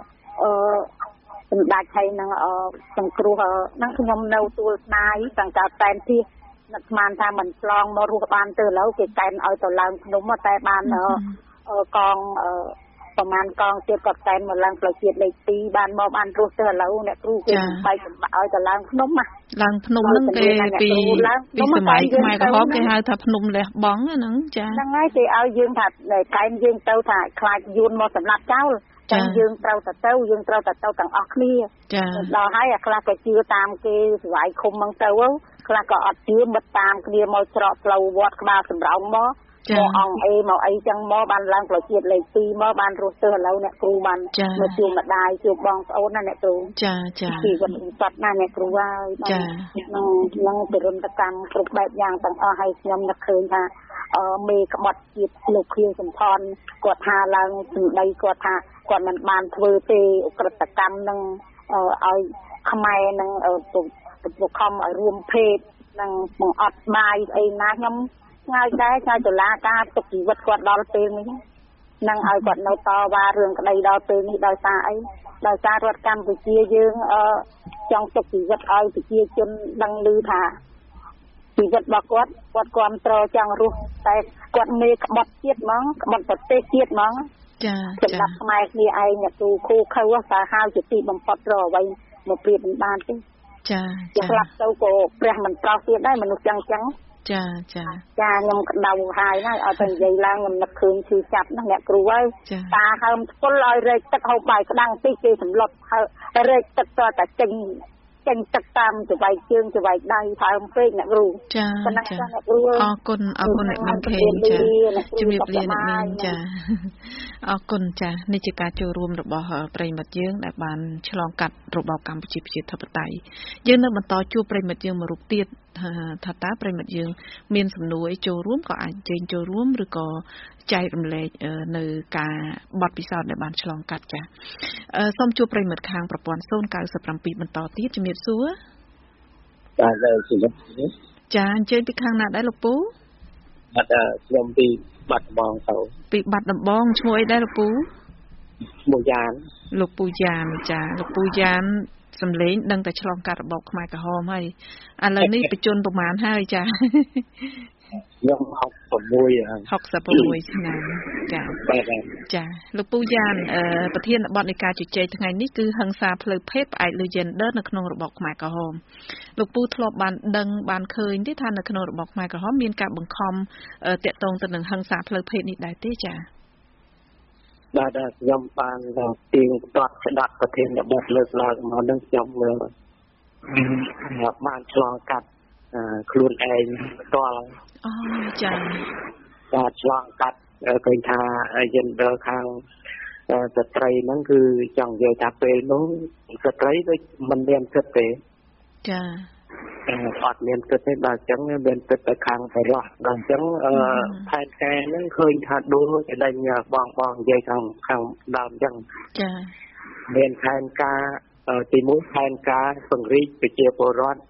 សម្ដេចហើយនឹងសង្គ្រោះហ្នឹងខ្ញុំនៅទួលស្នាយសង្កត់តែនទីនឹកស្មានថាមិនឆ្លងមករស់បានទៅឥឡូវគេកែនឲ្យទៅឡើងភ្នំតែបានកងប្រហែលកងទៀតគាត់តែនមកឡើងផ្លូវជាតិលេខ2បានមកបានរស់ទៅឥឡូវអ្នកគ្រូគេបែកសម្បាក់ឲ្យទៅឡើងភ្នំឡើងភ្នំហ្នឹងគេពីសម័យខ្មែរក្រហមគេហៅថាភ្នំលះបង់ហ្នឹងចាហ្នឹងហើយគេឲ្យយើងថាកែនយើងទៅថាខ្លាចយួនមកសម្លាប់ចោលចឹងយើងត្រូវតែទៅទាំងអស់គ្នាចាដល់ហើយអាខ្លះក៏ជឿតាមគេស្វាយឃុំហ្នឹងទៅខ្លះក៏អត់ជឿបិទតាមគ្នាមកច្រកផ្លូវវត្តក្បាលសំរោងមកអង្គមកអីចឹងមកបានឡើងផ្លូវជាតិលេខ2មកបានរស់ទៅឥឡូវអ្នកគ្រូបានមកជួបម្ដាយជួបបងប្អូនណាអ្នកគ្រូចាជីវិតសត្វណាអ្នកគ្រូហើយចាក្នុងទិរន្តកម្មគ្រប់បែបយ៉ាងទាំងអស់ហើយខ្ញុំនឹកឃើញថាមេក្បត់ជាតិលោកខៀវសំផនគាត់ថាឡើងសម្ដីគាត់ថាគាត់មិនបានធ្វើទេអក្រិតកម្មនឹងឲ្យខ្មែរនឹងពុកខំឲ្យរួមភេទនឹងបង្អត់បាយអីណាខ្ញុំឆ្ងាយដែរឆ្ងាយតុលាការទុកជីវិតគាត់ដល់ពេលនេះនឹងឲ្យគាត់នៅតវ៉ារឿងក្តីដល់ពេលនេះដោយសារអីដោយសាររដ្ឋកម្ពុជាយើងចង់ទុកជីវិតឲ្យប្រជាជនដឹងឮថាជីវិតរបស់គាត់គ្រប់គ្រងចង់រស់តែគាត់មេក្បត់ជាតិហ្មងក្បត់ប្រទេសជាតិហ្មងចាសម្រាប់ខ្មែរគ្នាឯងអ្នកគ្រូខូខើថាហៅជាទីបំផុតរកអ្វីមកព្រៀបមិនបានទេចាស្លាប់ទៅក៏ព្រះមិនប្រោសទៀតដែរមនុស្សចឹងចាខ្ញុំក្តៅហើយណាឲ្យតែនិយាយឡើងខ្ញុំនឹកឃើញឈឺចាប់ណាអ្នកគ្រូហើយតាហើមស្ពុលឲ្យរែកទឹកហូបបាយក្តាំងតិចគេសម្លុតហើយរែកទឹកតតែចេញទឹកតាមច្បាយជើងច្បាយដៃហើមពេកអ្នកគ្រូចាអ្នកគ្រូអរគុណអ្នកនាងខេងចាជំរាបលាអ្នកនាងចាអរគុណចានេះជាការចូលរួមរបស់ប្រិយមិត្តយើងដែលបានឆ្លងកាត់របបកម្ពុជាប្រជាធិបតេយ្យយើងនៅបន្តជួបប្រិយមិត្តយើងមួយរូបទៀតថាតើប្រិយមិត្តយើងមានសំណួរអីចូលរួមក៏អាចជើញចូលរួមឬក៏ចែករំលែកនៅការបទពិសោធន៍ដែលបានឆ្លងកាត់ចាសូមជួបប្រិយមិត្តខាងប្រព័ន្ធ097បន្តទៀតជំរាបសួរចាអញ្ជើញពីខាងណាដែរលោកពូខ្ញុំពីបាត់ដំបងទៅពីបាត់ដំបងឈ្មោះអីដែរលោកពូឈ្មោះយ៉ានលោកពូយ៉ានចាលោកពូយ៉ានសំលេងដឹងតែឆ្លងកាត់របបខ្មែរក្រហមហើយឥឡូវនេះបញ្ជនប្រមាណហើយចាខ្ញុំ66ឆ្នាំចាចាលោកពូយ៉ានប្រធានបទនៃការជជែកថ្ងៃនេះគឺហិង្សាផ្លូវភេទផ្អែកលើ gender នៅក្នុងរបបខ្មែរក្រហមលោកពូធ្លាប់បានដឹងបានឃើញទេថានៅក្នុងរបបខ្មែរក្រហមមានការបង្ខំតាក់ទងទៅនឹងហិង្សាផ្លូវភេទនេះដែរទេចាបាទខ្ញុំបានទៀងទាត់ស្ដាប់ប្រធានបទលើកឡើងមកនឹងខ្ញុំបានឆ្លងកាត់ខ្លួនឯងផ្ទាល់អូចាបាទឆ្លងកាត់ឃើញថា gender ខាងស្ត្រីហ្នឹងគឺចង់និយាយថាពេលនោះស្ត្រីដូចមិនមានសិទ្ធិទេចាអត់មានសិទ្ធិទេដល់អញ្ចឹងមានសិទ្ធិទៅខាងបរិសុទ្ធដល់អញ្ចឹងផែនការហ្នឹងឃើញថាដួលតែដេញបងនិយាយខាងដើមអញ្ចឹងចាមានផែនការទី1ផែនការពង្រីកប្រជាពលរដ្ឋ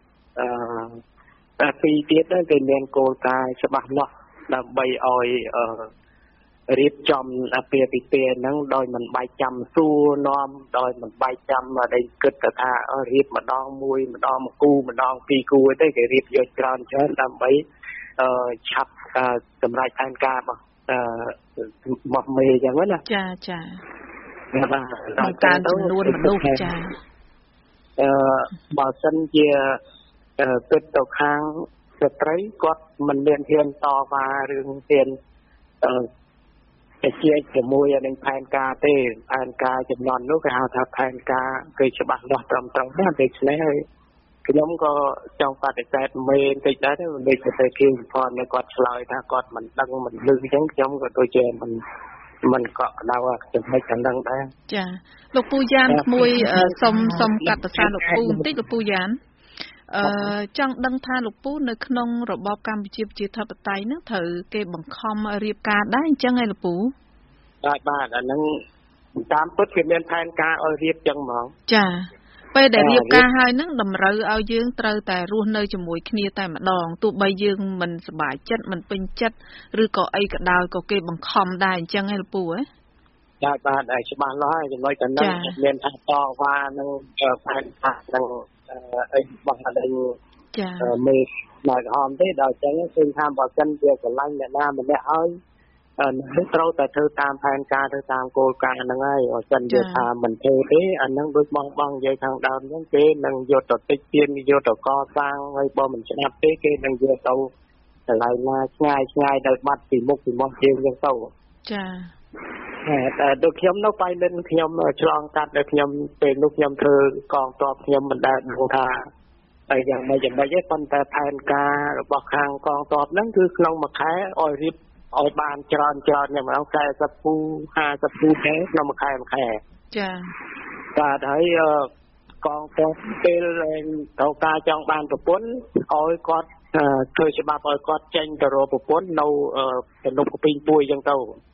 តែពីរទៀតគេមានគោលការណ៍ច្បាស់លាស់ដើម្បីឲ្យរៀបចំអាពាហ៍ពិពាហ៍ហ្នឹងដោយមិនបាយចាំសួរនាំដោយមិនបាយចាំដែលគិតថារៀបម្ដងមួយគូម្ដងពីរគូទេគេរៀបយកច្រើនដើម្បីឆាប់សម្រាប់ផែនការរបស់មេអញ្ចឹងណាចាបាទតាមចំនួនមនុស្សចាបើសិនជាគិតទៅខាងស្ត្រីគាត់មិនមានហ៊ានតវ៉ារឿងហ៊ានជាជាមួយនឹងផែនការទេផែនការចំនួននោះគេហៅថាផែនការគេច្បាស់លាស់ត្រឹមត្រូវណាស់ដូច្នេះហើយខ្ញុំក៏ចង់បដិសេធមេបន្តិចដែរដូចប្រទេសគីផនគាត់ឆ្លើយថាគាត់មិនដឹងមិនលឺអញ្ចឹងខ្ញុំក៏ដូចជាមិនកក់ដៅចំណុចខាងហ្នឹងដែរចាលោកពូយ៉ានមួយសុំកាត់ប្រសាលោកពូបន្តិចលោកពូយ៉ានចង់ដឹងថាលោកពូនៅក្នុងរបបកម្ពុជាប្រជាធិបតេយ្យហ្នឹងត្រូវគេបង្ខំរៀបការដែរអញ្ចឹងឯលោកពូបាទអាហ្នឹងតាមពិតគេមានផែនការឲ្យរៀបចឹងហ្មងចាពេលដែលរៀបការហើយហ្នឹងតម្រូវឲ្យយើងត្រូវតែរស់នៅជាមួយគ្នាតែម្ដងទោះបីយើងមិនសប្បាយចិត្តមិនពេញចិត្តឬក៏អីក៏ដោយក៏គេបង្ខំដែរអញ្ចឹងឯលោកពូបាទច្បាស់លាស់ហើយចំណុចទាំងហ្នឹងមានថាតវ៉ានឹងផែនការនឹងអីរបស់អីចាមេមកហមទេដល់អញ្ចឹងឃើញថាបើសិនជាកន្លែងអ្នកណាម្នាក់ឲ្យនឹងត្រូវតែធ្វើតាមផែនការធ្វើតាមគោលការណ៍ហ្នឹងហើយបើសិនជាថាមិនធ្វើទេអាហ្នឹងដូចបងនិយាយខាងដើមអញ្ចឹងគេនឹងយកទៅតិចទៀតយកទៅកសាងហើយបើមិនស្ដាប់ទេគេនឹងយកទៅកន្លែងណាឆ្ងាយទៅបាត់ពីមុខជាងអញ្ចឹងទៅចាតែដូចខ្ញុំនៅបៃលិនខ្ញុំឆ្លងកាត់ដល់ខ្ញុំពេលនោះខ្ញុំធ្វើកងទ័ពខ្ញុំមិនដែលដឹងថាតែយ៉ាងម៉េចទេប៉ុន្តែផែនការរបស់ខាងកងទ័ពហ្នឹងគឺក្នុងមួយខែឲ្យរៀបឲ្យបានច្រើនយ៉ាងម្ដង40ពូ50ពូទេក្នុងមួយខែចាបាទហើយកងទ័ពពេលត្រូវការចង់បានប្រពន្ធឲ្យគាត់ធ្វើច្បាប់ឲ្យគាត់ចេញទៅរកប្រពន្ធនៅទំនប់កពីងពួយអញ្ចឹងទៅ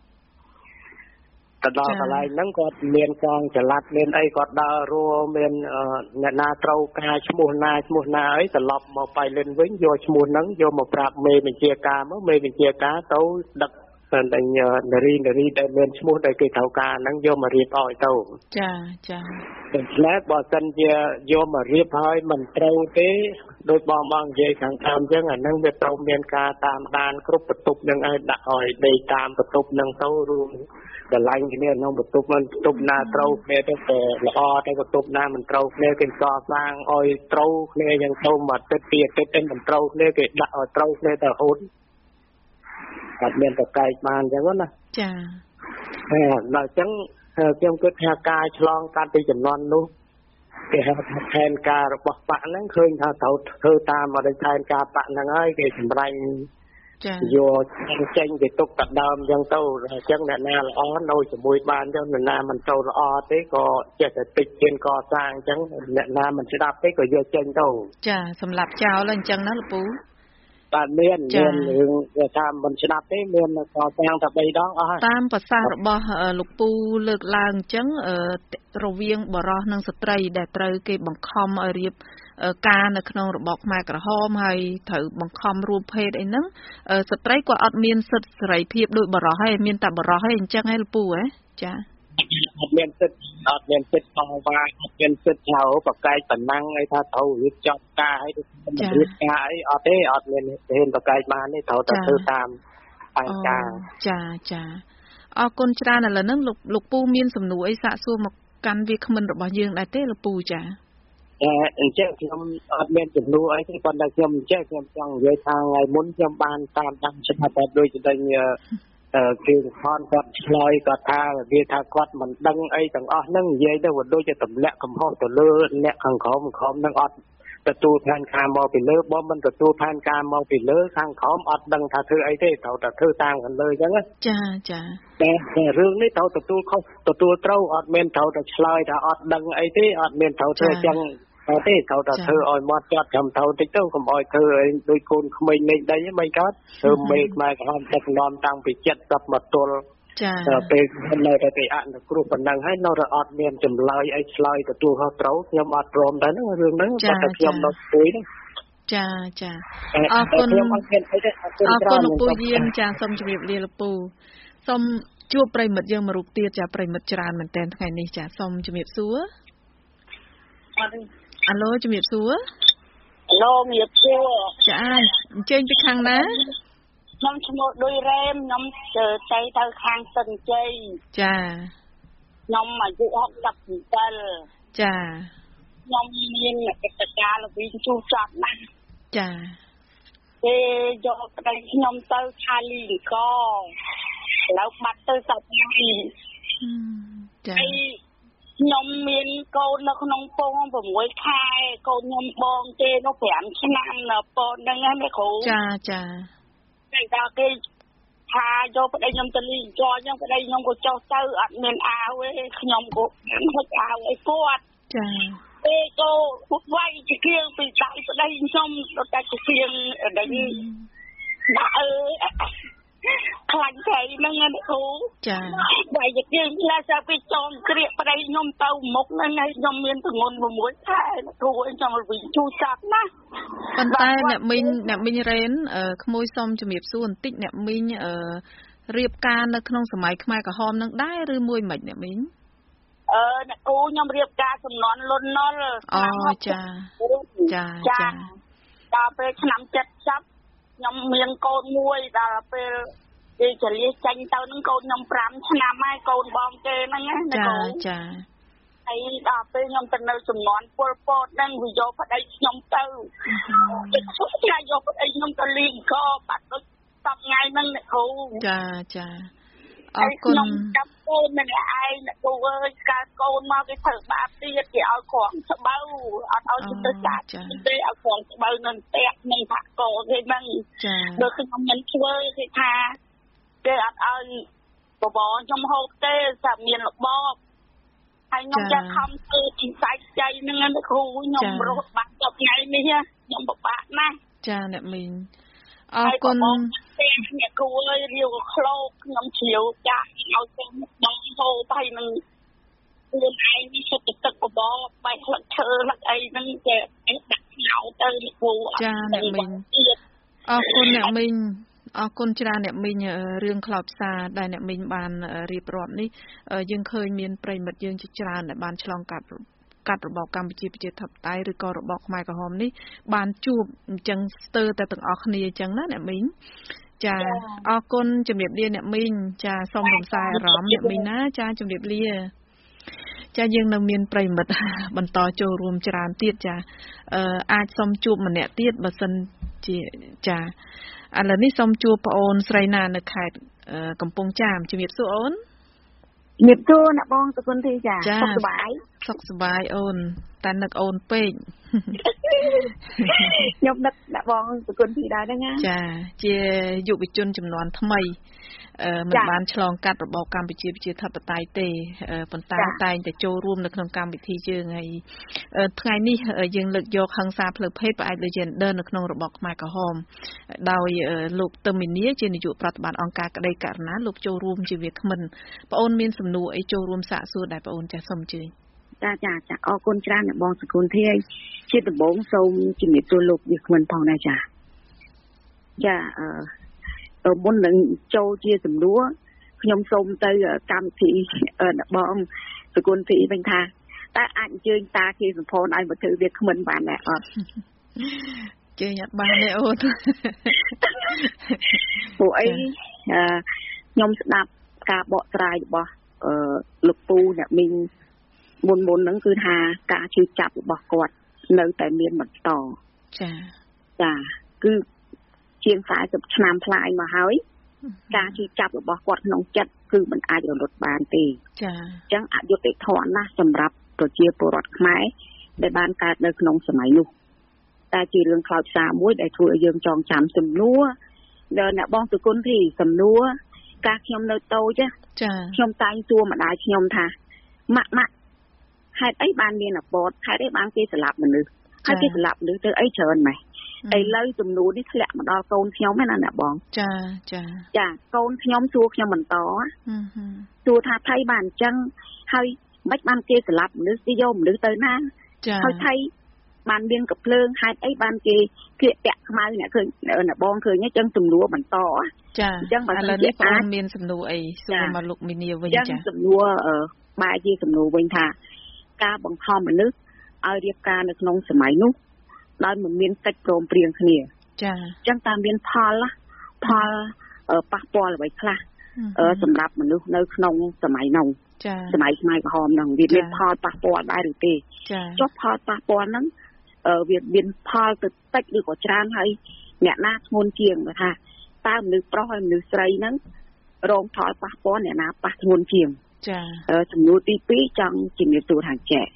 ដល់កន្លែងហ្នឹងគាត់មានកងចល័តមានអីគាត់ដើររួមានអ្នកណាត្រូវការឈ្មោះណាអីត្រឡប់មកបៃលិនវិញយកឈ្មោះហ្នឹងយកមកប្រាប់មេបញ្ជាការមកមេបញ្ជាការទៅដឹកតែនារីដែលមានឈ្មោះដែលគេត្រូវការហ្នឹងយកមករៀបឲ្យទៅចាដូច្នេះបើសិនជាយកមករៀបឲ្យមិនត្រូវទេដោយបងនិយាយខាងតាមអញ្ចឹងអាហ្នឹងវាត្រូវមានការតាមដានគ្រប់បន្ទប់នឹងឲ្យដាក់ឲ្យដេកតាមបន្ទប់ហ្នឹងទៅរួមកន្លែងគ្នាក្នុងបន្ទប់មិនបន្ទប់ណាត្រូវគ្នាទៅតែល្អតែបន្ទប់ណាមិនត្រូវគ្នាគេកសាងឲ្យត្រូវគ្នាយ៉ាងទៅមួយអាទិត្យពីរអាទិត្យទៅមិនត្រូវគ្នាគេដាក់ឲ្យត្រូវគ្នាទៅរហូតអត់មានប្រកែកបានអញ្ចឹងណាចាដល់អញ្ចឹងខ្ញុំគិតថាការឆ្លងកាត់ពីចំនួននោះគេហៅថាផែនការរបស់បកហ្នឹងឃើញថាត្រូវធ្វើតាមអរិយផែនការបកហ្នឹងហើយគេសម្រេចយកចេញគេទុកតែដើមអញ្ចឹងទៅអញ្ចឹងអ្នកណាល្អនៅជាមួយបានអញ្ចឹងអ្នកណាមិនទៅល្អទេក៏ចេះតែតិចទៀនកសាងអញ្ចឹងអ្នកណាមិនស្ដាប់ទេក៏យកចេញទៅចាសម្រាប់ចោលអញ្ចឹងណាលោកពូបាទមានរឿងថាមិនស្ដាប់ទេមានកសាងតែ3ដងអស់ហើយតាមប្រសាសន៍របស់លោកពូលើកឡើងអញ្ចឹងរវាងបរិសុទ្ធនិងស្ត្រីដែលត្រូវគេបង្ខំឲ្យរៀបការនៅក្នុងរបបខ្មែរក្រហមហើយត្រូវបង្ខំរួមភេទអីហ្នឹងស្ត្រីក៏អត់មានសិទ្ធិសេរីភាពដូចបរិសុទ្ធទេមានតែបរិសុទ្ធទេអញ្ចឹងឯងលោកពូចាអត់មានសិទ្ធតវ៉ាអត់មានសិទ្ធហៅប្រកែកតំណែងអីថាត្រូវរៀបចំការឲ្យរៀបការអីអត់ទេអត់មានហ៊ានប្រកែកបានទេត្រូវតែធ្វើតាមផែនការចាអរគុណច្រើនឥឡូវហ្នឹងលោកពូមានសំណួរអីសាកសួរមកកាន់វាគ្មិនរបស់យើងដែរទេលោកពូចាអញ្ចឹងខ្ញុំអត់មានចំនួនអីទេប៉ុន្តែខ្ញុំខ្ញុំចង់និយាយថាថ្ងៃមុនខ្ញុំបានតាមដានច្បាប់តែដូចតែគេខនគាត់ឆ្លើយគាត់ថាវាថាគាត់មិនដឹងអីទាំងអស់ហ្នឹងនិយាយទៅវាដូចជាទម្លាក់កំហុសទៅលើអ្នកខាងក្រោមហ្នឹងអត់ទទួលផែនការមកពីលើបើមិនទទួលផែនការមកពីលើខាងក្រោមអត់ដឹងថាធ្វើអីទេត្រូវតែធ្វើតាមខាងលើអញ្ចឹងចាតែរឿងនេះត្រូវទទួលខុសទទួលត្រូវអត់មានត្រូវតែឆ្លើយថាអត់ដឹងអីទេអត់មានត្រូវធ្វើអញ្ចឹងទេត្រូវតែធ្វើឲ្យមាត់ចត់ចាំត្រូវតិចទៅកុំឲ្យធ្វើឲ្យដូចកូនក្មេងលេងដីមិនកើតធ្វើមេខ្មែរក្រហមទឹកនាំតាំងពី70មកទល់ពេលនៅតែគេអនុគ្រោះប៉ុណ្ណឹងហើយនៅតែអត់មានចម្លើយអីឆ្លើយទទួលខុសត្រូវខ្ញុំអត់ព្រមដែរហ្នឹងរឿងហ្នឹងគាត់តែខ្ញុំនៅស្ទួយហ្នឹងចាអរគុណលោកពូយានចាសូមជម្រាបលាលោកពូសូមជួបប្រិមិត្តយើងមករូបទៀតចាប្រិមិត្តច្រើនមែនតើថ្ងៃនេះចាសូមជំរាបសួរអាឡូជំរាបសួរអាឡូជំរាបសួរចាអញ្ជើញពីខាងណាខ្ញុំឈ្មោះឌុយរ៉េមខ្ញុំទៅខាងសិនជ័យចាខ្ញុំអាយុ67 ចាខ្ញុំមានកិច្ចការល្វីជួចចាប់ណាស់ចាពេលយកប្តីខ្ញុំទៅខាលីកឥឡូវបាត់ទៅសប្តាហ៍ចាខ្ញុំមានកូននៅក្នុងពង6ខែកូនខ្ញុំបងទេនោះ5ឆ្នាំនៅពងហ្នឹងណាមេគ្រូចាតែដល់គេថាយកប្តីខ្ញុំទៅលីចអញ្ចឹងប្តីខ្ញុំក៏ចុះទៅអត់មានអាវទេខ្ញុំក៏ហុចអាវឲ្យគាត់ចាពេលក៏ពុកវាយជាគៀងពីដៃប្តីខ្ញុំដល់តែជាគៀងដែលដាក់ខ្លាញ់ใจហ្នឹងណាគ្រូចាតែជាគៀងខ្លះសាពីចងក្រៀកប្តីខ្ញុំទៅមុខហ្នឹងហើយខ្ញុំមានទម្ងន់6ខែគ្រូខ្ញុំវិញជួចចាប់ណាប៉ុន្តែអ្នកមីងរ៉េនក្មួយសុំជំរាបសួរបន្តិចអ្នកមីងរៀបការនៅក្នុងសម័យខ្មែរក្រហមនឹងដែរឬមួយមិនអ្នកមីងអ្នកគ្រូខ្ញុំរៀបការសំណន់លន់ណុលចាដល់ពេលឆ្នាំ70ខ្ញុំមានកូនមួយដល់ពេលគេចលាចាញ់ទៅនឹងកូនខ្ញុំ5ឆ្នាំហើយកូនបងគេហ្នឹងណាចាហើយដល់ពេលខ្ញុំទៅនៅចំនួនពលពតហ្នឹងវាយកប្តីខ្ញុំទៅគេយកប្តីខ្ញុំទៅលីកបាត់ដូច10ថ្ងៃហ្នឹងអ្នកគ្រូចាអរគុណខ្ញុំចាប់កូនម្នាក់ឯងអ្នកគ្រូអើយកើតកូនមកគេធ្វើបាបទៀតគេឲ្យក្រងស្បូវអត់ឲ្យទៅចាក់ទេឲ្យក្រងស្បូវនៅផ្ទះនឹងផាក់កោគេហ្នឹងដូចខ្ញុំមិនធ្វើគេថាគេអត់ឲ្យបបរខ្ញុំហូបទេតែមានរបបហើយខ្ញុំចាក់ខំធ្វើទីសាច់ใจហ្នឹងណាគ្រូខ្ញុំរត់បាត់10ថ្ងៃនេះខ្ញុំពិបាកណាស់ចាអ្នកមីងអរគុណអ្នកគ្រូអើយរាវក្លោកខ្ញុំជ្រាវចាក់ឲ្យខ្ញុំហូបហើយនឹងខ្លួនឯងនេះសុខទឹកបបបែកផ្លឹកឈើផ្លឹកអីហ្នឹងគេដាក់ខ្នោទៅអ្នកគ្រូចាអ្នកមីងអរគុណអ្នកមីងអរគុណច្រើនអ្នកមីងរឿងខ្លោចផ្សាដែលអ្នកមីងបានរៀបរាប់នេះយើងឃើញមានប្រិមិត្តយើងជាច្រើនដែលបានឆ្លងកាត់របបកម្ពុជាប្រជាធិបតេយ្យឬក៏របបខ្មែរក្រហមនេះបានជួបអញ្ចឹងស្ទើរតែទាំងអស់គ្នាអញ្ចឹងណាអ្នកមីងចាអរគុណជំរាបលាអ្នកមីងចាសូមរំសាយអារម្មណ៍អ្នកមីងណាចាជំរាបលាចាយើងនៅមានប្រិមិត្តបន្តចូលរួមច្រើនទៀតចាអាចសូមជួបម្នាក់ទៀតបើសិនជាចាឥឡូវនេះសូមជួបប្អូនស្រីណានៅខេត្តកំពង់ចាមជំរាបសួរអូនជំរាបសួរអ្នកបងសុគន្ធធីចាសុខសប្បាយសុខសប្បាយអូនតែនឹកអូនពេកខ្ញុំនឹកអ្នកបងសុគន្ធធីដែរហ្នឹងណាចាជាយុវជនចំនួនថ្មីមិនបានឆ្លងកាត់របបកម្ពុជាប្រជាធិបតេយ្យទេប៉ុន្តែតែងតែចូលរួមនៅក្នុងកម្មវិធីយើងហើយថ្ងៃនេះយើងលើកយកហិង្សាផ្លូវភេទផ្អែកលើ gender នៅក្នុងរបបខ្មែរក្រហមដោយលោកទឹមមីនីជានាយកប្រតិបត្តិអង្គការក្តីករុណាលោកចូលរួមជាវាគ្មិនបងអូនមានសំណួរអីចូលរួមសាកសួរដែរបងអូនចាសសូមអញ្ជើញចាអរគុណច្រើនអ្នកបងសុគន្ធធីជាដំបូងសូមជំរាបសួរលោកវាគ្មិនផងដែរចាមុននឹងចូលជាសំណួរខ្ញុំសូមទៅកម្មវិធីអ្នកបងសុគន្ធធីវិញថាតើអាចអញ្ជើញតាគេសម្ពោធឲ្យមកធ្វើវាគ្មិនបានដែរអត់ជើញអត់បានទេអូនពួកអីខ្ញុំស្ដាប់ការបកស្រាយរបស់លោកពូអ្នកមីងមុនហ្នឹងគឺថាការជឿចាប់របស់គាត់នៅតែមានបន្តចាគឺជាង40ឆ្នាំផ្លាយមកហើយការជឿចាប់របស់គាត់ក្នុងចិត្តគឺมันអាចរលត់បានទេចាអញ្ចឹងអយុត្តិធម៌ណាស់សម្រាប់ប្រជាពលរដ្ឋខ្មែរដែលបានកើតនៅក្នុងសម័យនោះតែជារឿងខ្លោចផ្សាមួយដែលធ្វើឲ្យយើងចងចាំសំណួរដល់អ្នកបងសុគន្ធធីសំណួរការខ្ញុំនៅតូចចាខ្ញុំតែងសួរម្ដាយខ្ញុំថាម៉ាក់ហេតុអីបានមានអបតហេតុអីបានគេស្លាប់មនុស្សហើយគេស្លាប់មនុស្សទៅអីច្រើនម៉េចឥឡូវសំណួរនេះធ្លាក់មកដល់កូនខ្ញុំហ្នឹងណាអ្នកបងចាកូនខ្ញុំសួរខ្ញុំបន្តសួរថាថៃបានអញ្ចឹងហើយមិនបានគេស្លាប់មនុស្សគេយកមនុស្សទៅណាហើយថៃបានមានកភ្លើងហេតុអីបានគេពាក់ខ្មៅអ្នកឃើញអ្នកបងឃើញអញ្ចឹងសំណួរបន្តចាអញ្ចឹងបើឥឡូវនេះបងមានសំណួរអីសួរមកលោកមីនីវិញចាសំណួរបែរជាសំណួរវិញថាការបង្ខំមនុស្សឲ្យរៀបការនៅក្នុងសម័យនោះដោយមិនមានកិច្ចព្រមព្រៀងគ្នាចាអញ្ចឹងតាមមានផលប៉ះពាល់អ្វីខ្លះសម្រាប់មនុស្សនៅក្នុងសម័យនោះសម័យខ្មែរក្រហមហ្នឹងវាមានផលប៉ះពាល់ដែរឬទេចុះផលប៉ះពាល់ហ្នឹងវាមានផលទៅតិចឬក៏ច្រើនហើយអ្នកណាធ្ងន់ជាងថាតើមនុស្សប្រុសហើយមនុស្សស្រីហ្នឹងរងផលប៉ះពាល់អ្នកណាប៉ះធ្ងន់ជាងចាសំណួរទី2ចង់ជំរាបសួរថាចែ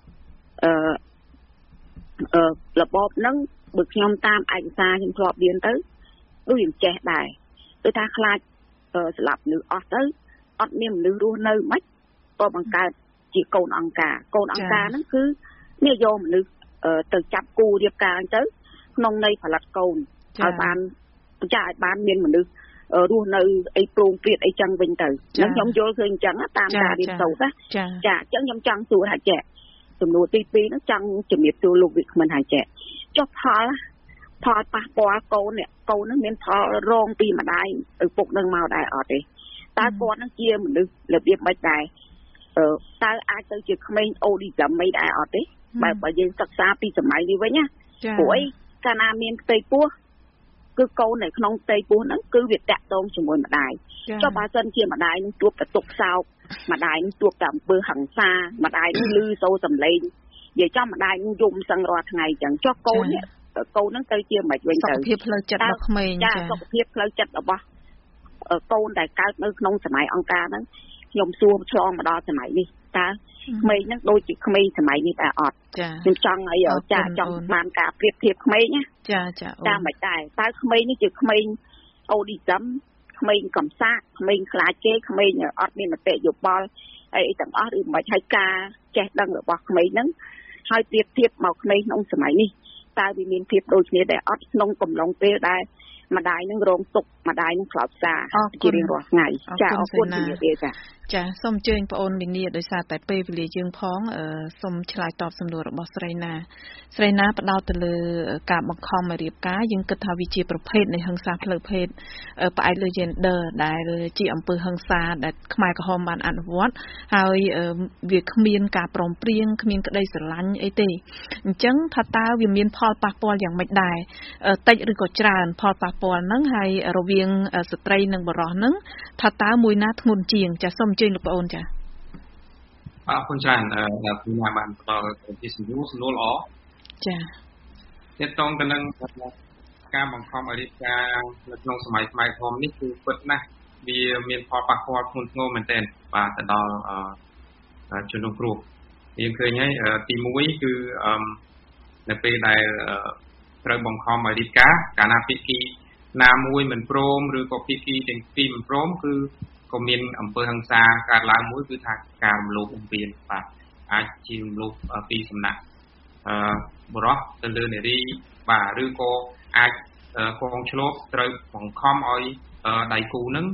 របបហ្នឹងបើខ្ញុំតាមឯកសារខ្ញុំធ្លាប់រៀនទៅដូចយ៉ាងចេះដែរដូចថាខ្លាចស្លាប់មនុស្សអស់ទៅអត់មានមនុស្សរស់នៅមិនក៏បង្កើតជាកូនអង្គការហ្នឹងគឺនេះយកមនុស្សទៅចាប់គូរៀបការទៅក្នុងន័យផលិតកូនឲ្យបានចាឲ្យបានមានមនុស្សរស់នៅអីប្រងព្រាតអីចឹងវិញទៅហ្នឹងខ្ញុំយល់ឃើញអញ្ចឹងតាមការរៀនសូត្រណាចាអញ្ចឹងខ្ញុំចង់សួរថាចែកសំណួរទី2ហ្នឹងចង់ជំរាបសួរលោកវិក្កាមិនថាចែកចុះផលប៉ះពាល់កូនហ្នឹងមានផលរងពីម្ដាយឪពុកនឹងមកដែរអត់ទេតើគាត់នឹងជាមនុស្សរបៀបម៉េចដែរតើអាចទៅជាក្មេងអូឌីហ្សាមីដែរអត់ទេបើយើងសិក្សាពីសម័យនេះវិញណាព្រោះអីកាលណាមានផ្ទៃពោះគឺកូននៅក្នុងផ្ទៃពោះហ្នឹងគឺវាតាក់ទងជាមួយម្ដាយចុះបើសិនជាម្ដាយនឹងជួបបន្ទុកសោកម្ដាយនឹងជួបតែអំពើហិង្សាម្ដាយនឹងឮសូរសំឡេងនិយាយចំម្ដាយនឹងយំសឹងរាល់ថ្ងៃចឹងចុះកូនហ្នឹងទៅជាមិនវិញទៅសុខភាពផ្លូវចិត្តរបស់ក្មេងចាសុខភាពផ្លូវចិត្តរបស់កូនដែលកើតនៅក្នុងសម័យអង្គការហ្នឹងខ្ញុំសួរឆ្លងមកដល់សម័យនេះតើក្មេងហ្នឹងដូចជាក្មេងសម័យនេះដែរអត់ខ្ញុំចង់ឲ្យចង់បានការប្រៀបធៀបក្មេងណាចាមិនដែរតើក្មេងនេះជាក្មេងអូឌីហ្សឹមក្មេងកំសាកក្មេងខ្លាចគេក្មេងអត់មានមតិយោបល់អីទាំងអស់ឬមិនហើយការចេះដឹងរបស់ក្មេងហ្នឹងហើយប្រៀបធៀបមកក្មេងក្នុងសម័យនេះតើវាមានភាពដូចគ្នាដែរអត់ក្នុងកំឡុងពេលដែលម្ដាយនឹងរងទុក្ខម្ដាយនឹងខ្លោចផ្សាជារៀងរាល់ថ្ងៃចាអរគុណជំរាបលាចាសូមអញ្ជើញបងអូនមីនីដោយសារតែពេលវេលាយើងផងសូមឆ្លើយតបសំណួររបស់ស្រីណាផ្ដោតទៅលើការបង្ខំឲ្យរៀបការយើងគិតថាវាជាប្រភេទនៃហិង្សាផ្លូវភេទផ្អែកលើ gender ដែលជាអំពើហិង្សាដែលខ្មែរក្រហមបានអនុវត្តហើយវាគ្មានការព្រមព្រៀងគ្មានក្តីស្រឡាញ់អីទេអញ្ចឹងថាតើវាមានផលប៉ះពាល់យ៉ាងម៉េចដែរតិចឬក៏ច្រើនផលប៉ះពាល់ហ្នឹងហើយរវាងស្ត្រីនិងបុរសហ្នឹងថាតើមួយណាធ្ងន់ជាងចាសូមអញ្ជើញលោកប្អូនចាអរគុណច្រើនដែលពីណាបានផ្ដល់ជាសំណួរល្អចាទាក់ទងទៅនឹងការបង្ខំឲ្យរៀបការនៅក្នុងសម័យខ្មែរក្រហមនេះគឺពិតណាស់វាមានផលប៉ះពាល់ធ្ងន់ធ្ងរមែនទែនបាទទៅដល់ជនរងគ្រោះយើងឃើញហើយទី1គឺនៅពេលដែលត្រូវបង្ខំឲ្យរៀបការកាលណាភាគីណាមួយមិនព្រមឬក៏ភាគីទាំងពីរមិនព្រមគឺក៏មានអំពើហិង្សាកើតឡើងមួយគឺថាការរំលោភបំពានបាទអាចជារំលោភពីសំណាក់បរិសុទ្ធទៅលើនារីបាទឬក៏អាចកងឆ្លប់ត្រូវបង្ខំឲ្យដៃគូនឹង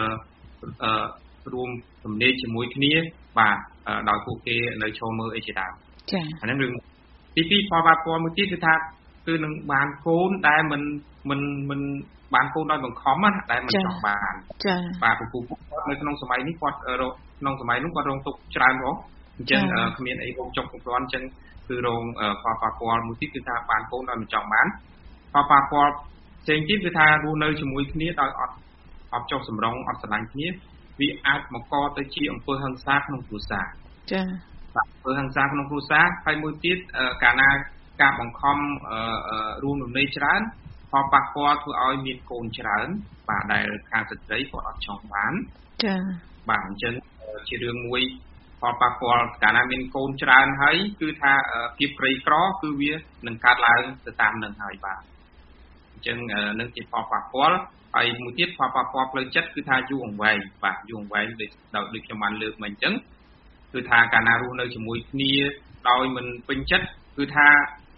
រួមទំនេរជាមួយគ្នាបាទដោយពួកគេនៅឈរមើលអីជាដើមចា៎អាហ្នឹងរឿងទី2ផលប៉ះពាល់មួយទៀតគឺថាគឺនឹងបានកូនដែលមិនបានកូនដោយបង្ខំណាដែលមិនចង់បានចា៎បាទពពុះគាត់នៅក្នុងសម័យនេះគាត់ក្នុងសម័យនោះគាត់រងទុក្ខច្រើនហ៎អញ្ចឹងគ្មានអីរងចុកគ្រប់គ្រាន់អញ្ចឹងគឺរងផលប៉ះពាល់មួយទៀតគឺថាបានកូនដោយមិនចង់បានផលប៉ះពាល់ផ្សេងទៀតគឺថារស់នៅជាមួយគ្នាដោយអត់ចុះសម្រងអត់ស្រឡាញ់គ្នាវាអាចបង្កទៅជាអំពើហិង្សាក្នុងគ្រួសារចា៎បាទអំពើហិង្សាក្នុងគ្រួសារហើយមួយទៀតកាលណាការបង្ខំរួមរំលែកច្រើនផលប៉ះពាល់ធ្វើឲ្យមានកូនច្រើនបាទដែលខាងស្ត្រីគាត់អត់ចង់បានចា៎បាទអញ្ចឹងជារឿងមួយផលប៉ះពាល់កាលណាមានកូនច្រើនហើយគឺថាភាពក្រីក្រគឺវានឹងកើតឡើងទៅតាមនឹងហើយបាទអញ្ចឹងនឹងជាផលប៉ះពាល់ហើយមួយទៀតផលប៉ះពាល់ផ្លូវចិត្តគឺថាយូរអង្វែងបាទយូរអង្វែងដូចខ្ញុំបានលើកមកអញ្ចឹងគឺថាកាលណារស់នៅជាមួយគ្នាដោយមិនពេញចិត្តគឺថា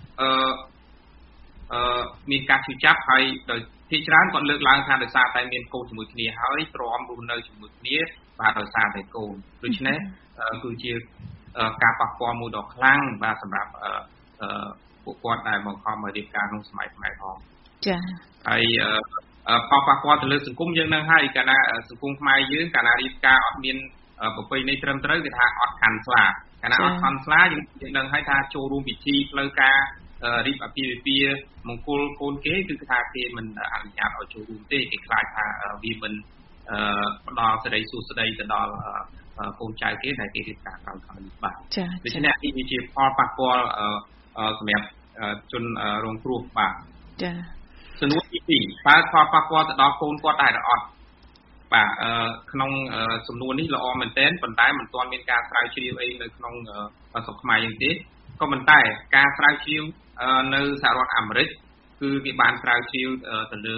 មានការជឿចាប់ហើយដោយទីច្រើនគាត់លើកឡើងថាដោយសារតែមានកូនជាមួយគ្នាហើយទ្រាំរស់នៅជាមួយគ្នាបាទដោយសារតែកូនដូច្នេះគឺជាការប៉ះពាល់មួយដ៏ខ្លាំងបាទសម្រាប់ពពួកគាត់ដែលបង្ខំឲ្យរៀបការក្នុងសម័យខ្មែរផងចា៎ហើយប៉ះពាល់ទៅលើសង្គមយើងនឹងហើយកាលណាសង្គមខ្មែរយើងកាលណារៀបការអត់មានប្រពៃណីត្រឹមត្រូវគេថាអត់ខាន់ស្លាកាលណាអត់ខាន់ស្លាយើងដឹងហើយថាចូលរួមពិធីផ្លូវការរៀបអាពាហ៍ពិពាហ៍មង្គលកូនគេគឺថាគេមិនអនុញ្ញាតឲ្យចូលរួមទេគេខ្លាចថាវាមិនផ្ដល់សេរីសួស្តីទៅដល់កូនចៅគេដែលគេរៀបការក្រោយនេះបាទដូច្នេះនេះជាផលប៉ះពាល់សម្រាប់ជនរងគ្រោះបាទចា៎សំណួរទី2តើផលប៉ះពាល់ទៅដល់កូនគាត់ដែរឬអត់បាទក្នុងសំណួរនេះល្អមែនទែនប៉ុន្តែមិនទាន់មានការស្រាវជ្រាវអីនៅក្នុងស្រុកខ្មែរយើងទេក៏ប៉ុន្តែការស្រាវជ្រាវនៅសហរដ្ឋអាមេរិកគឺគេបានស្រាវជ្រាវទៅលើ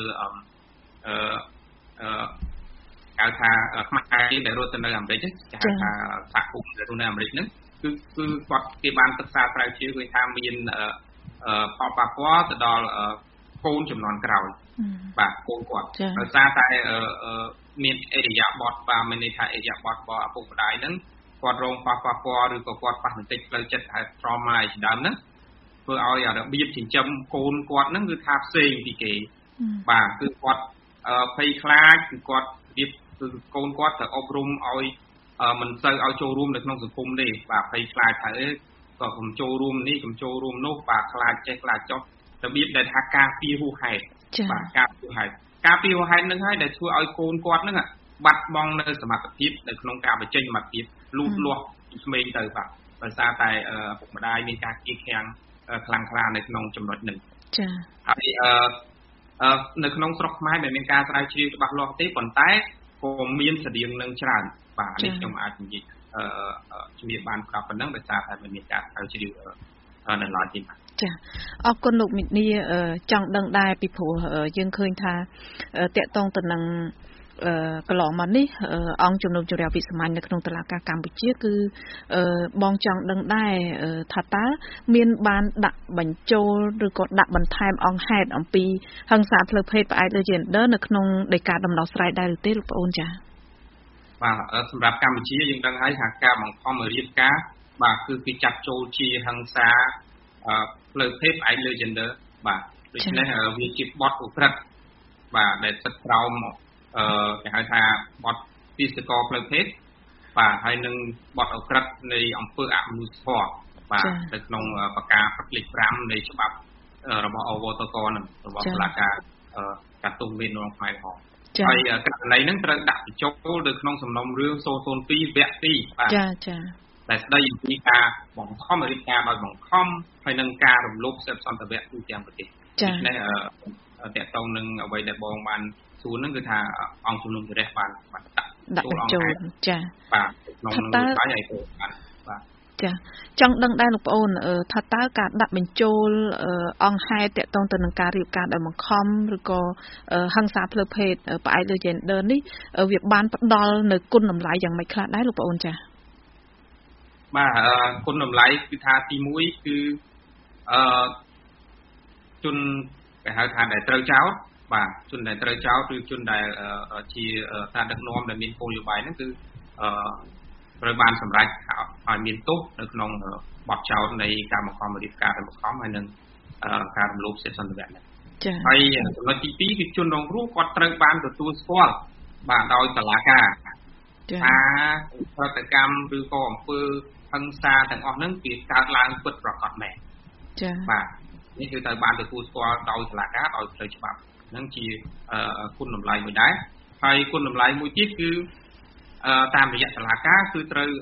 ហៅថាខ្មែរដែលរស់នៅអាមេរិកគេហៅថាសហគមន៍ដែលរស់នៅអាមេរិកហ្នឹងគឺគាត់គេបានសិក្សាស្រាវជ្រាវឃើញថាមានផលប៉ះពាល់ទៅដល់កូនចំនួនក្រោយបាទកូនគាត់ដោយសារតែមានអរិយាប័ត្របាទមានន័យថាអរិយាប័ត្ររបស់ឪពុកម្ដាយហ្នឹងគាត់រងប៉ះពាល់ឬក៏គាត់ប៉ះបន្តិចផ្លូវចិត្តហៅ trauma ឯដើមហ្នឹងធ្វើឲ្យរបៀបចិញ្ចឹមកូនគាត់ហ្នឹងគឺថាផ្សេងពីគេបាទគឺគាត់ភ័យខ្លាចគឺគាត់រៀបគឺកូនគាត់ត្រូវអប់រំឲ្យមិនសូវឲ្យចូលរួមនៅក្នុងសង្គមទេបាទភ័យខ្លាចថាក៏កុំចូលរួមនេះកុំចូលរួមនោះបាទខ្លាចចេះខ្លាចចុះរបៀបដែលថាការពារហួសហេតុបាទការពារហួសហេតុនឹងហើយដែលធ្វើឲ្យកូនគាត់ហ្នឹងបាត់បង់នៅសមត្ថភាពនៅក្នុងការបញ្ចេញសមត្ថភាពលូតលាស់ពីក្មេងទៅបាទដោយសារតែឪពុកម្ដាយមានការគៀកខាំងខ្លាំងក្លានៅក្នុងចំណុចនេះចា៎ហើយនៅក្នុងស្រុកខ្មែរដែលមានការស្រាវជ្រាវច្បាស់លាស់ទេប៉ុន្តែក៏មានស្តៀងនឹងច្រើនបាទនេះខ្ញុំអាចនិយាយជំរាបបានប្រាប់ប៉ុណ្ណឹងដោយសារតែមានការស្រាវជ្រាវនៅឡើយទេបាទចាអរគុណលោកមិនីចង់ដឹងដែរពីព្រោះយើងឃើញថាតកតងទៅនឹងកន្លងមកនេះអង្គជំនុំជម្រះវិសាមញ្ញនៅក្នុងតុលាការកម្ពុជាគឺបងចង់ដឹងដែរថាតើមានបានដាក់បញ្ចូលឬក៏ដាក់បន្ថែមអង្គហេតុអំពីហិង្សាផ្លូវភេទផ្អែកលើ gender នៅក្នុងដីកាដំណោះស្រាយដែរឬទេលោកប្អូនចា៎បាទសម្រាប់កម្ពុជាយើងដឹងហើយថាការបង្ខំឲ្យរៀបការបាទគឺគេចាត់ចូលជាហិង្សាផ្លូវភេទផ្អែកលើ gender បាទដូច្នេះវាជាបទឧក្រិដ្ឋបាទដែលស្ថិតក្រោមគេហៅថាបទទិសកលផ្លូវភេទបាទហើយនឹងបទឧក្រិដ្ឋនៃអង្គើអមនុស្សធម៌បាទនៅក្នុងប្រកាសផ្លេច5នៃច្បាប់របស់អវតកនឹងរបស់តុលាការកាត់ទោសមេនរងខ្មែរផងហើយករណីហ្នឹងត្រូវដាក់បញ្ចូលទៅក្នុងសំណុំរឿង002វគ្គ2 បាទចាដែលស្ដីអំពីការបង្ខំរៀបការដោយបង្ខំហើយនឹងការរំលោភសិទ្ធិសន្តិវៈទូទាំងប្រទេសនេះតកតងនឹងអ្វីដែលបងបានសួរហ្នឹងគឺថាអង្គជំនុំជម្រះបានដាក់បញ្ចូលចាបាទក្នុងនឹងបាយឲ្យទៅបានបាទចាចង់ដឹងដែរលោកប្អូនថាតើការដាក់បញ្ចូលអង្គហេតុតកតងទៅនឹងការរៀបការដោយបង្ខំឬក៏ហិង្សាផ្លូវភេទផ្អែកលើ gender នេះវាបានផ្ដល់នៅគុណតម្លៃយ៉ាងម៉េចខ្លះដែរលោកប្អូនចាបាទគុណតម្លៃគឺថាទី1គឺជនគេហៅថាដែលត្រូវចោទបាទជនដែលត្រូវចោទឬជនដែលជាការដឹកនាំដែលមានគោលនយោបាយហ្នឹងគឺត្រូវបានសម្រេចឲ្យមានទោសនៅក្នុងបទចោទនៃការបង្ខំរៀបការដោយបង្ខំហើយនឹងការរំលោភសិទ្ធិសន្តិវៈនេះចា៎ហើយចំណុចទី2គឺជនរងគ្រោះគាត់ត្រូវបានទទួលស្គាល់បាទដោយតុលាការថាប្រតិកម្មឬក៏អំពើហិង្សាទាំងអស់ហ្នឹងវាកើតឡើងពិតប្រាកដមែនចា៎បាទនេះគឺត្រូវបានទទួលស្គាល់ដោយតុលាការដោយផ្លូវច្បាប់ហ្នឹងជាគុណតម្លៃមួយដែរហើយគុណតម្លៃមួយទៀតគឺតាមរយៈតុលាការគឺត្រូវ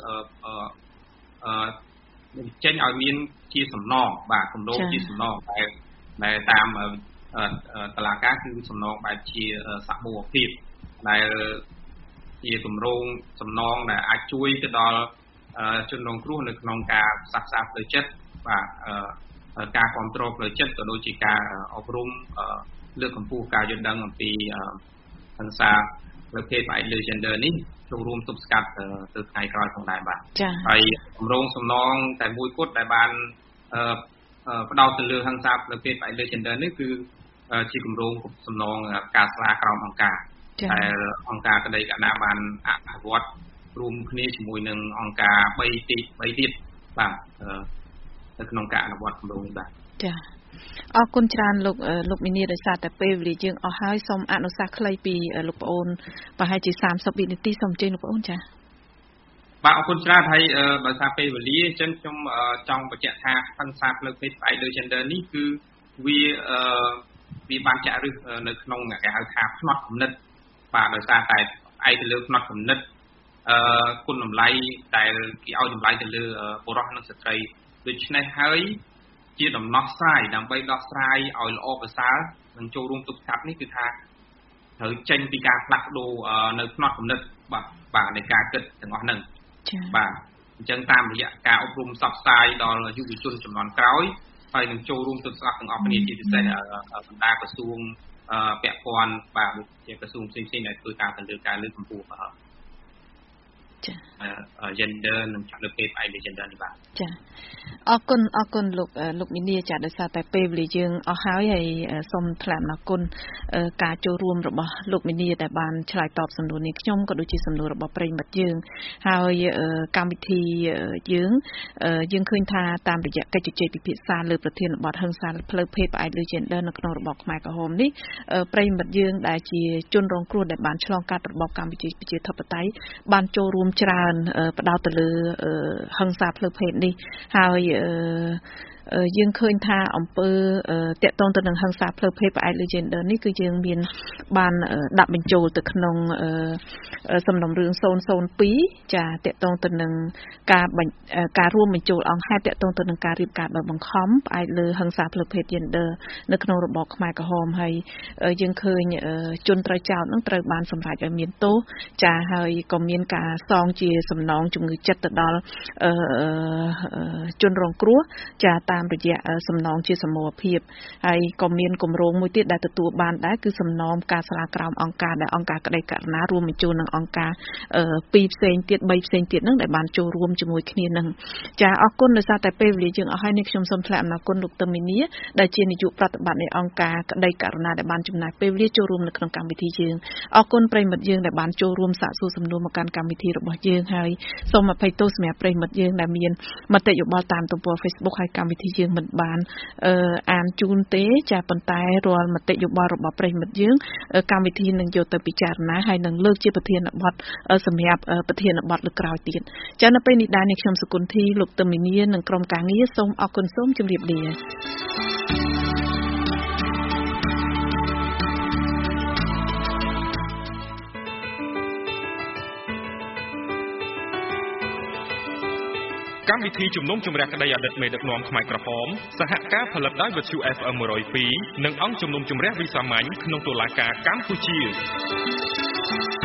ចេញឲ្យមានជាសំណងបាទគម្រោងជាសំណងដែលតាមតុលាការគឺសំណងបែបជាសមូហភាពដែលជាគម្រោងសំណងដែលអាចជួយទៅដល់ជនរងគ្រោះនៅក្នុងការផ្សះផ្សាផ្លូវចិត្តបាទការគ្រប់គ្រងផ្លូវចិត្តក៏ដូចជាការអប់រំលើកកម្ពស់ការយល់ដឹងអំពីហិង្សាផ្លូវភេទផ្អែកលើ gender នេះចូលរួមទប់ស្កាត់ទៅថ្ងៃក្រោយផងដែរបាទហើយគម្រោងសំណងតែមួយគត់ដែលបានផ្ដោតទៅលើហិង្សាផ្លូវភេទផ្អែកលើ gender នេះគឺជាគម្រោងសំណងការស្លាក្រោមអង្គការដែលអង្គការក្តីកណ្ដាលបានអភិវឌ្ឍរួមគ្នាជាមួយនឹងអង្គការ3ទៀតបាទនៅក្នុងការអនុវត្តគម្រោងនេះបាទចាអរគុណច្រើនលោកមីនីដោយសារតែពេលវេលាយើងអស់ហើយសូមអនុសាសន៍ខ្លីពីលោកប្អូនប្រហែលជា30វិនាទីសូមអញ្ជើញលោកប្អូនចាបាទអរគុណច្រើនហើយដោយសារពេលវេលាអញ្ចឹងខ្ញុំចង់បញ្ជាក់ថាហិង្សាផ្លូវភេទផ្អែកលើ gender នេះគឺវាបានចាក់ឫសនៅក្នុងគេហៅថាផ្នត់គំនិតបាទដោយសារតែផ្អែកទៅលើផ្នត់គំនិតគុណតម្លៃដែលគេឲ្យតម្លៃទៅលើបុរសនិងស្ត្រីដូច្នេះហើយជាដំណោះស្រាយដើម្បីដោះស្រាយឲ្យល្អប្រសើរនិងចូលរួមទប់ស្កាត់នេះគឺថាត្រូវចេញពីការផ្លាស់ប្ដូរនៅផ្នត់គំនិតបាទនៃការគិតទាំងអស់ហ្នឹងបាទអញ្ចឹងតាមរយៈការអប់រំផ្សព្វផ្សាយដល់យុវជនជំនាន់ក្រោយហើយនឹងចូលរួមទប់ស្កាត់ទាំងអស់គ្នាជាពិសេសបណ្ដាក្រសួងពាក់ព័ន្ធបាទជាក្រសួងផ្សេងៗដែលធ្វើការទៅលើការលើកកម្ពស់gender និងចាក់លើពេលផ្អែកលើ gender នេះបាទចាអរគុណលោកមីនីចាដោយសារតែពេលវេលាយើងអស់ហើយសូមថ្លែងអំណរគុណការចូលរួមរបស់លោកមីនីដែលបានឆ្លើយតបសំណួរនេះខ្ញុំក៏ដូចជាសំណួររបស់ប្រិយមិត្តយើងហើយកម្មវិធីយើងឃើញថាតាមរយៈកិច្ចជជែកពិភាក្សាលើប្រធានបទហិង្សាផ្លូវភេទផ្អែកលើ gender នៅក្នុងរបបខ្មែរក្រហមនេះប្រិយមិត្តយើងដែលជាជនរងគ្រោះដែលបានឆ្លងកាត់របបកម្ពុជាប្រជាធិបតេយ្យបានចូលរួមច្រើនផ្ដោតទៅលើហិង្សាផ្លូវភេទនេះហើយយើងឃើញថាអំពើតាក់ទងទៅនឹងហិង្សាផ្លូវភេទផ្អែកលើ gender នេះគឺយើងមានបានដាក់បញ្ចូលទៅក្នុងសំណុំរឿង002ចាតាក់ទងទៅនឹងការរួមបញ្ចូលអង្គហេតុតាក់ទងទៅនឹងការរៀបការដោយបង្ខំផ្អែកលើហិង្សាផ្លូវភេទ gender នៅក្នុងរបបខ្មែរក្រហមហើយយើងឃើញជនត្រូវចោទនឹងត្រូវបានសម្រេចឲ្យមានទោសចាហើយក៏មានការសងជាសំណងជំងឺចិត្តទៅដល់ជនរងគ្រោះចាតាមរយៈសំណងជាសមូហភាពហើយក៏មានគម្រោងមួយទៀតដែលទទួលបានដែរគឺសំណងការស្រាវក្រោមអង្គការដែលអង្គការក្តីករុណារួមបញ្ចូលនឹងអង្គការ2ផ្សេងទៀត3ផ្សេងទៀតនឹងដែលបានចូលរួមជាមួយគ្នានឹងចាអរគុណដោយសារតែពេលវេលាយើងអស់ហើយនេះខ្ញុំសូមថ្លែងអំណរគុណលោកទឹមមីនីដែលជានាយកប្រតិបត្តិនៃអង្គការក្តីករុណាដែលបានចំណាយពេលវេលាចូលរួមនៅក្នុងកម្មវិធីយើងអរគុណប្រិយមិត្តយើងដែលបានចូលរួមសាកសួរសំណួរមកកាន់កម្មវិធីរបស់យើងហើយសូមអភ័យទោសសម្រាប់ប្រិយមិត្តយើងដែលមានមតិយោបល់តាមទំព័រ Facebook ហើយកម្មវិធីយើងមិនបានអានជូនទេចាប៉ុន្តែរាល់មតិយោបល់របស់ប្រិយមិត្តយើងកម្មវិធីនឹងយកទៅពិចារណាហើយនឹងលើកជាប្រធានបទសម្រាប់ប្រធានបទលើកក្រោយទៀតចានៅពេលនេះដែរនេះខ្ញុំសុគន្ធីលោកទឹមមីនីនិងក្រុមការងារសូមអរគុណសូមជម្រាបលាកម្មវិធីជំនុំជម្រះក្តីអតីតមេដឹកនាំខ្មែរក្រហមសហការផលិតដោយវិទ្យុ FM 102និងអង្គជំនុំជម្រះវិសាមញ្ញក្នុងតុលាការកម្ពុជា